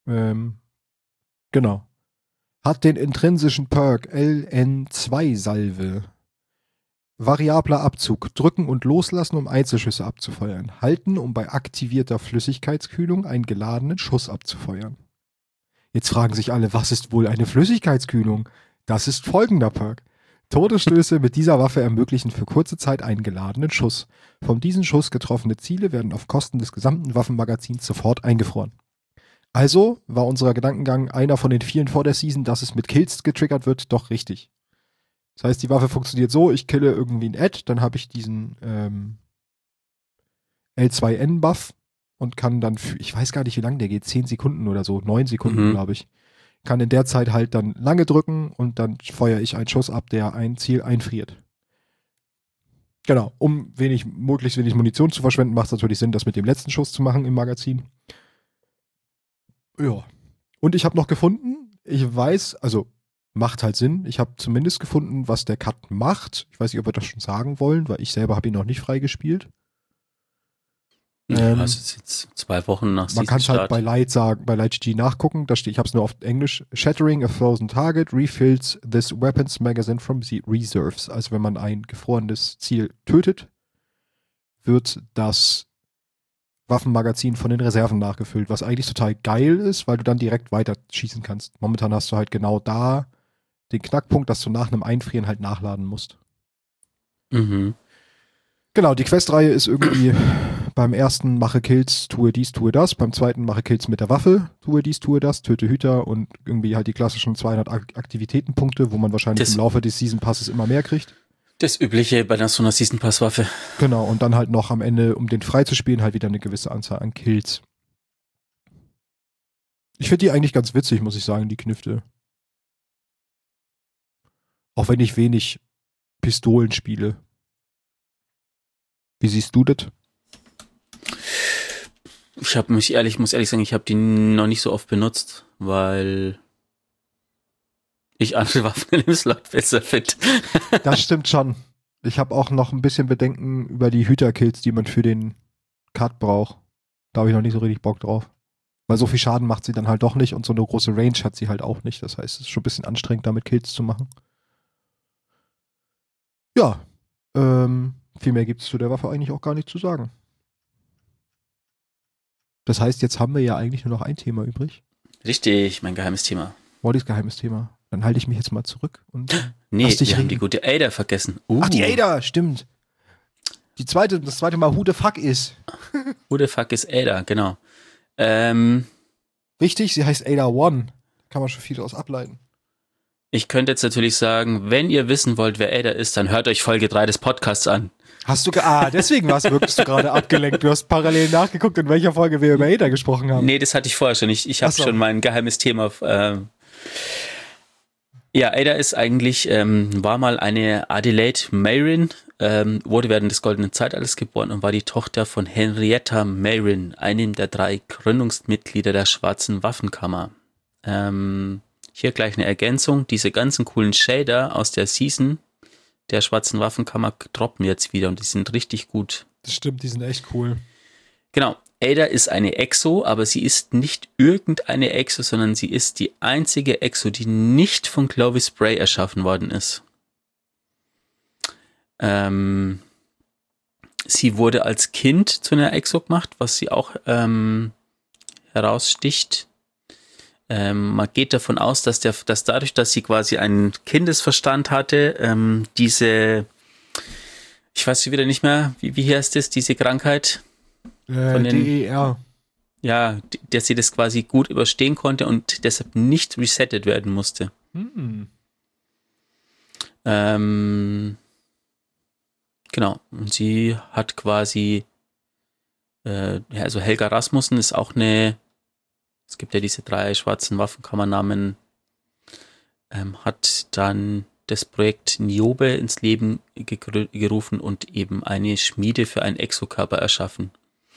Genau. Hat den intrinsischen Perk LN2-Salve. Variabler Abzug. Drücken und loslassen, um Einzelschüsse abzufeuern. Halten, um bei aktivierter Flüssigkeitskühlung einen geladenen Schuss abzufeuern. Jetzt fragen sich alle, was ist wohl eine Flüssigkeitskühlung? Das ist folgender Perk. Todesstöße mit dieser Waffe ermöglichen für kurze Zeit einen geladenen Schuss. Von diesem Schuss getroffene Ziele werden auf Kosten des gesamten Waffenmagazins sofort eingefroren. Also war unser Gedankengang, einer von den vielen vor der Season, dass es mit Kills getriggert wird, doch richtig. Das heißt, die Waffe funktioniert so, ich kille irgendwie ein Ad, dann habe ich diesen L2N-Buff und kann dann, ich weiß gar nicht, wie lange der geht, 10 Sekunden oder so, 9 Sekunden, glaube ich. Kann in der Zeit halt dann lange drücken und dann feuere ich einen Schuss ab, der ein Ziel einfriert. Genau, um möglichst wenig Munition zu verschwenden, macht es natürlich Sinn, das mit dem letzten Schuss zu machen im Magazin. Ja. Und ich habe noch gefunden, ich weiß, also macht halt Sinn, ich habe zumindest gefunden, was der Cut macht. Ich weiß nicht, ob wir das schon sagen wollen, weil ich selber habe ihn noch nicht freigespielt. Also jetzt 2 Wochen nach Man kann es halt bei Light sagen, bei LightGG nachgucken. Da steht, ich habe es nur auf Englisch. Shattering a frozen target refills this weapons magazine from the reserves. Also wenn man ein gefrorenes Ziel tötet, wird das Waffenmagazin von den Reserven nachgefüllt, was eigentlich total geil ist, weil du dann direkt weiter schießen kannst. Momentan hast du halt genau da den Knackpunkt, dass du nach einem Einfrieren halt nachladen musst. Mhm. Genau, die Questreihe ist irgendwie beim ersten mache Kills, tue dies, tue das, beim zweiten mache Kills mit der Waffe, tue dies, tue das, töte Hüter und irgendwie halt die klassischen 200 Aktivitätenpunkte, wo man wahrscheinlich im Laufe des Season Passes immer mehr kriegt. Das Übliche bei so einer Season Pass Waffe. Genau, und dann halt noch am Ende, um den freizuspielen, halt wieder eine gewisse Anzahl an Kills. Ich finde die eigentlich ganz witzig, muss ich sagen, die Knifte. Auch wenn ich wenig Pistolen spiele. Wie siehst du das? Muss ehrlich sagen, ich habe die noch nicht so oft benutzt, weil ich andere Waffen im Slot besser finde. Das stimmt schon. Ich habe auch noch ein bisschen Bedenken über die Hüterkills, die man für den Cut braucht. Da habe ich noch nicht so richtig Bock drauf. Weil so viel Schaden macht sie dann halt doch nicht und so eine große Range hat sie halt auch nicht. Das heißt, es ist schon ein bisschen anstrengend, damit Kills zu machen. Ja, viel mehr gibt es zu der Waffe eigentlich auch gar nicht zu sagen. Das heißt, jetzt haben wir ja eigentlich nur noch ein Thema übrig. Richtig, mein geheimes Thema. Wallys geheimes Thema. Dann halte ich mich jetzt mal zurück und wir haben die gute Ada vergessen. Ach, die Ada, stimmt. Das zweite Mal Who the fuck is. Who the fuck is Ada, genau. Wichtig, sie heißt Ada One. Kann man schon viel daraus ableiten. Ich könnte jetzt natürlich sagen, wenn ihr wissen wollt, wer Ada ist, dann hört euch Folge 3 des Podcasts an. Hast du, deswegen wirkst du gerade abgelenkt. Du hast parallel nachgeguckt, in welcher Folge wir über Ada gesprochen haben. Nee, das hatte ich vorher schon. Ich habe schon mein geheimes Thema. Ja, Ada ist eigentlich, war mal eine Adelaide Mayrin, wurde während des Goldenen Zeitalters geboren und war die Tochter von Henrietta Mayrin, einem der 3 Gründungsmitglieder der Schwarzen Waffenkammer. Hier gleich eine Ergänzung. Diese ganzen coolen Shader aus der Season der Schwarzen Waffenkammer droppen jetzt wieder und die sind richtig gut. Das stimmt, die sind echt cool. Genau. Ada ist eine Exo, aber sie ist nicht irgendeine Exo, sondern sie ist die einzige Exo, die nicht von Clovis Bray erschaffen worden ist. Sie wurde als Kind zu einer Exo gemacht, was sie auch heraussticht. Man geht davon aus, dass dadurch, dass sie quasi einen Kindesverstand hatte, diese, ich weiß wieder nicht mehr, wie heißt das, diese Krankheit? Von den, DER. Ja, dass sie das quasi gut überstehen konnte und deshalb nicht resettet werden musste. Genau, und sie hat quasi, also Helga Rasmussen ist auch es gibt ja diese 3 schwarzen Waffenkammernamen, hat dann das Projekt Niobe ins Leben gerufen und eben eine Schmiede für einen Exokörper erschaffen.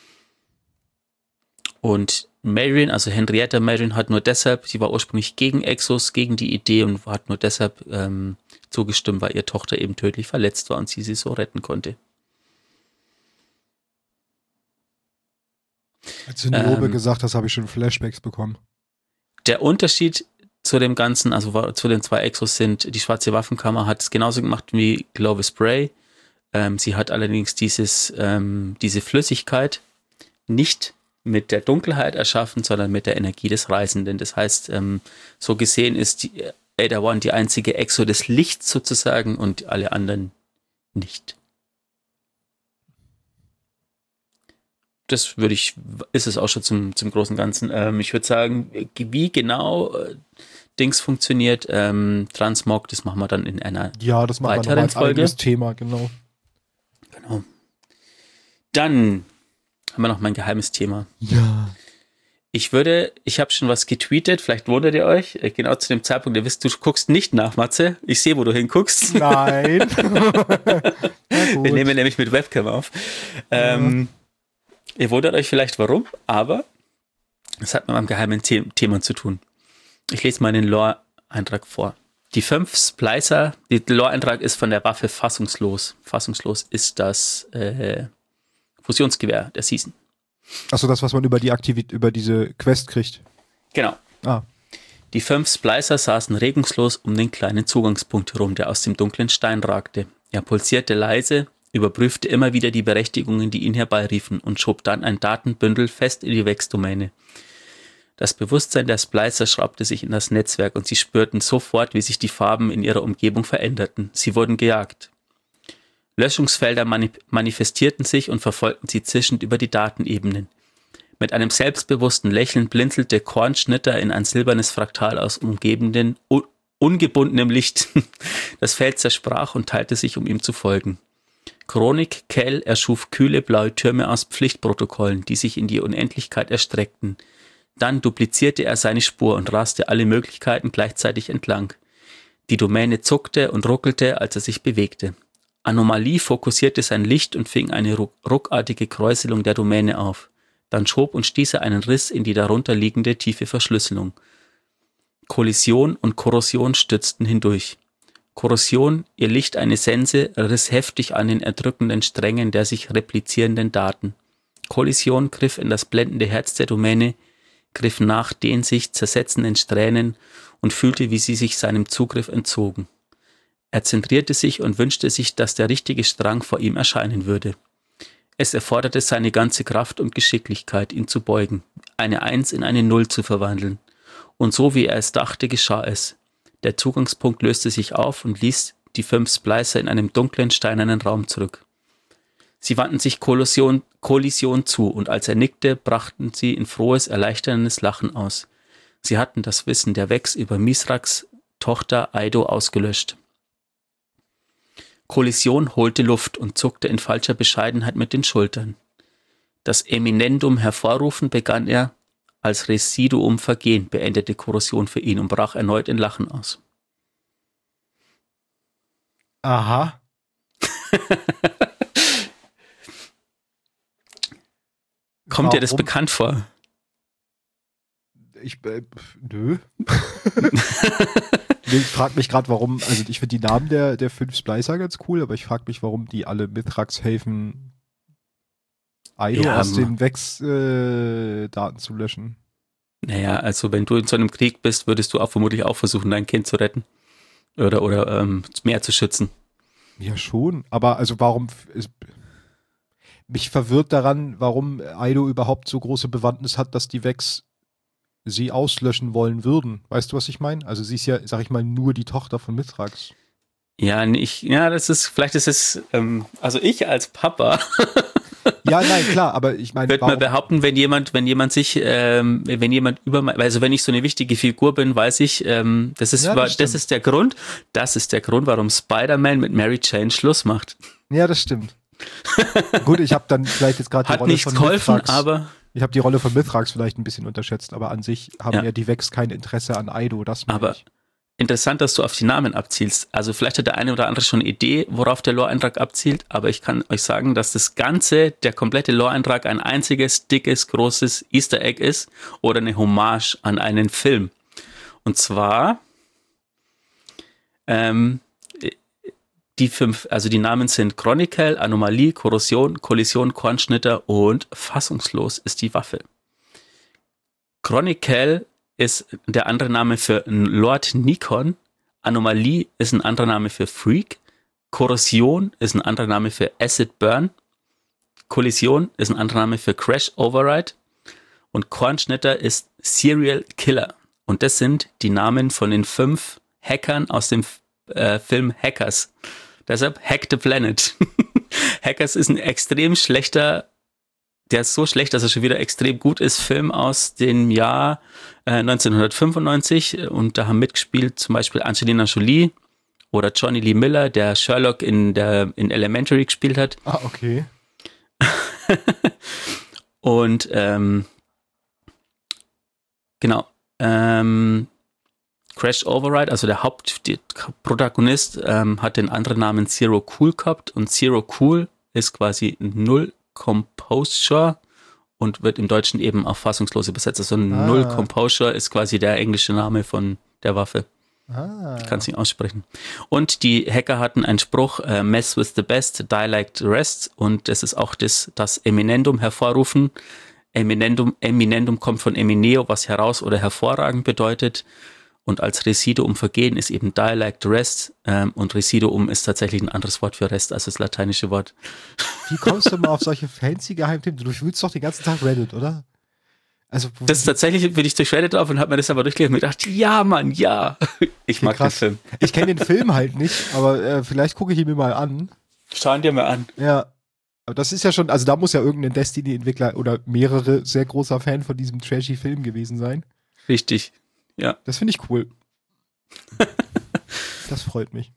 Und Mayrin, also Henrietta Mayrin, hat nur deshalb, sie war ursprünglich gegen Exos, gegen die Idee und hat nur deshalb zugestimmt, weil ihre Tochter eben tödlich verletzt war und sie so retten konnte. Als du Niobe gesagt hast, habe ich schon Flashbacks bekommen. Der Unterschied zu dem Ganzen, also zu den 2 Exos sind, die Schwarze Waffenkammer hat es genauso gemacht wie Clovis Bray. Sie hat allerdings diese Flüssigkeit nicht mit der Dunkelheit erschaffen, sondern mit der Energie des Reisenden. Das heißt, so gesehen ist die Ada One die einzige Exo des Lichts sozusagen und alle anderen nicht. Das ist es auch schon zum großen Ganzen. Ich würde sagen, wie genau Dings funktioniert, Transmog, das machen wir dann in einer das machen weiteren wir als Folge. Eigenes Thema, genau. Dann haben wir noch mein geheimes Thema. Ja. Ich habe schon was getweetet, vielleicht wundert ihr euch, genau zu dem Zeitpunkt, ihr wisst, du guckst nicht nach, Matze. Ich sehe, wo du hinguckst. Nein. Wir nehmen nämlich mit Webcam auf. Ihr wundert euch vielleicht warum, aber es hat mit meinem geheimen Thema zu tun. Ich lese mal den Lore-Eintrag vor. Die 5 Splicer, der Lore-Eintrag ist von der Waffe fassungslos. Fassungslos ist das Fusionsgewehr der Season. Achso, das, was man über diese Quest kriegt. Genau. Ah. Die 5 Splicer saßen regungslos um den kleinen Zugangspunkt herum, der aus dem dunklen Stein ragte. Er pulsierte leise, überprüfte immer wieder die Berechtigungen, die ihn herbeiriefen und schob dann ein Datenbündel fest in die Vex-Domäne. Das Bewusstsein der Splicer schraubte sich in das Netzwerk und sie spürten sofort, wie sich die Farben in ihrer Umgebung veränderten. Sie wurden gejagt. Löschungsfelder manifestierten sich und verfolgten sie zischend über die Datenebenen. Mit einem selbstbewussten Lächeln blinzelte Kornschnitter in ein silbernes Fraktal aus umgebenden, ungebundenem Licht. Das Feld zersprach und teilte sich, um ihm zu folgen. Chronik Kell erschuf kühle blaue Türme aus Pflichtprotokollen, die sich in die Unendlichkeit erstreckten. Dann duplizierte er seine Spur und raste alle Möglichkeiten gleichzeitig entlang. Die Domäne zuckte und ruckelte, als er sich bewegte. Anomalie fokussierte sein Licht und fing eine ruckartige Kräuselung der Domäne auf. Dann schob und stieß er einen Riss in die darunter liegende tiefe Verschlüsselung. Kollision und Korrosion stürzten hindurch. Korrosion, ihr Licht eine Sense, riss heftig an den erdrückenden Strängen der sich replizierenden Daten. Kollision griff in das blendende Herz der Domäne, griff nach den sich zersetzenden Strähnen und fühlte, wie sie sich seinem Zugriff entzogen. Er zentrierte sich und wünschte sich, dass der richtige Strang vor ihm erscheinen würde. Es erforderte seine ganze Kraft und Geschicklichkeit, ihn zu beugen, eine 1 in eine 0 zu verwandeln. Und so wie er es dachte, geschah es. Der Zugangspunkt löste sich auf und ließ die 5 Splicer in einem dunklen, steinernen Raum zurück. Sie wandten sich Kollision zu und als er nickte, brachten sie in frohes, erleichterndes Lachen aus. Sie hatten das Wissen der Vex über Misraks Tochter Aido ausgelöscht. Kollision holte Luft und zuckte in falscher Bescheidenheit mit den Schultern. Das Eminendum hervorrufen begann er, als Residuum vergehen, beendete Korrosion für ihn und brach erneut in Lachen aus. Aha. Kommt dir das bekannt vor? Nö. Ich frage mich gerade, warum, also ich finde die Namen der 5 Splicer ganz cool, aber ich frage mich, warum die alle Mithrax helfen, Aido aus den Vex-Daten zu löschen. Naja, also wenn du in so einem Krieg bist, würdest du auch vermutlich auch versuchen, dein Kind zu retten. Oder mehr zu schützen. Ja, schon. Aber also mich verwirrt daran, warum Aido überhaupt so große Bewandtnis hat, dass die Vex sie auslöschen wollen würden. Weißt du, was ich meine? Also sie ist ja, sag ich mal, nur die Tochter von Mithrax. Vielleicht ist es, also ich als Papa. Ja, nein, klar, aber ich meine, würde man behaupten, wenn jemand also wenn ich so eine wichtige Figur bin, weiß ich, das ist der Grund, warum Spider-Man mit Mary Jane Schluss macht. Ja, das stimmt. Gut, ich habe dann vielleicht jetzt gerade die Rolle von Mithrax, aber ich habe die Rolle von Mithrax vielleicht ein bisschen unterschätzt, aber an sich haben ja die Vex kein Interesse an Aido, das meine ich. Interessant, dass du auf die Namen abzielst. Also vielleicht hat der eine oder andere schon eine Idee, worauf der Lore-Eintrag abzielt, aber ich kann euch sagen, dass der komplette Lore-Eintrag ein einziges, dickes, großes Easter Egg ist oder eine Hommage an einen Film. Und zwar die Namen sind Chronicle, Anomalie, Korrosion, Kollision, Kornschnitter und fassungslos ist die Waffe. Chronicle ist der andere Name für Lord Nikon, Anomalie ist ein anderer Name für Freak, Korrosion ist ein anderer Name für Acid Burn, Kollision ist ein anderer Name für Crash Override und Kornschnitter ist Serial Killer. Und das sind die Namen von den 5 Hackern aus dem Film Hackers. Deshalb Hack the Planet. Hackers ist ein extrem schlechter, der ist so schlecht, dass er schon wieder extrem gut ist, Film aus dem Jahr 1995 und da haben mitgespielt zum Beispiel Angelina Jolie oder Johnny Lee Miller, der Sherlock in Elementary gespielt hat. Ah, okay. Und genau. Crash Override, also der Hauptprotagonist, hat den anderen Namen Zero Cool gehabt und Zero Cool ist quasi Null Composure und wird im Deutschen eben auf fassungslos übersetzt. Also Null Composure ist quasi der englische Name von der Waffe. Ich kann es nicht aussprechen. Und die Hacker hatten einen Spruch, mess with the best, die like the rest. Und das ist auch das Eminendum hervorrufen. Eminendum kommt von emineo, was heraus oder hervorragend bedeutet. Und als Residuum vergehen ist eben die like the rest. Und Residuum ist tatsächlich ein anderes Wort für Rest als das lateinische Wort. Wie kommst du mal auf solche fancy Geheimthemen? Du fühlst doch den ganzen Tag Reddit, oder? Also, das ist tatsächlich, bin ich durch Reddit auf und habe mir das aber durchgelesen und gedacht, ja, Mann, ja. Ich mag den Film. Ich kenne den Film halt nicht, aber vielleicht gucke ich ihn mir mal an. Schau ihn dir mal an. Ja. Aber das ist ja schon, also da muss ja irgendein Destiny-Entwickler oder mehrere sehr großer Fan von diesem trashy Film gewesen sein. Richtig, ja. Das finde ich cool. Das freut mich.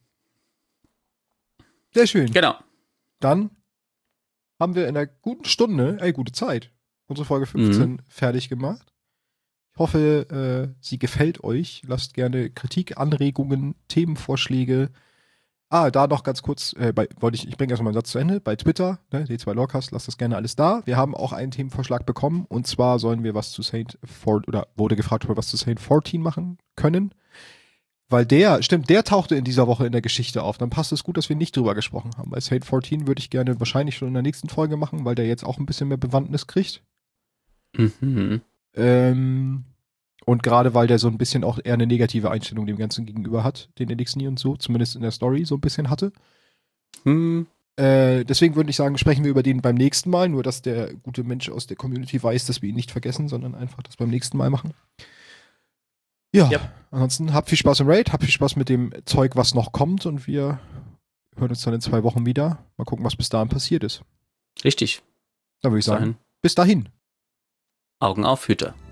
Sehr schön. Genau. Dann haben wir in einer guten Stunde, gute Zeit, unsere Folge 15 fertig gemacht. Ich hoffe, sie gefällt euch. Lasst gerne Kritik, Anregungen, Themenvorschläge. Da noch ganz kurz, ich bringe erstmal einen Satz zu Ende. Bei Twitter, ne, D2 Lorecast, lasst das gerne alles da. Wir haben auch einen Themenvorschlag bekommen und zwar sollen wir was zu wurde gefragt, ob wir was zu Saint 14 machen können. Weil der tauchte in dieser Woche in der Geschichte auf. Dann passt es gut, dass wir nicht drüber gesprochen haben. Bei Saint 14 würde ich gerne wahrscheinlich schon in der nächsten Folge machen, weil der jetzt auch ein bisschen mehr Bewandtnis kriegt. Mhm. Und gerade weil der so ein bisschen auch eher eine negative Einstellung dem Ganzen gegenüber hat, den Elixir und so, zumindest in der Story so ein bisschen hatte. Deswegen würde ich sagen, sprechen wir über den beim nächsten Mal, nur dass der gute Mensch aus der Community weiß, dass wir ihn nicht vergessen, sondern einfach das beim nächsten Mal machen. Ja, Ansonsten habt viel Spaß im Raid, habt viel Spaß mit dem Zeug, was noch kommt und wir hören uns dann in 2 Wochen wieder. Mal gucken, was bis dahin passiert ist. Richtig. Dann würde ich sagen, bis dahin. Augen auf, Hüter.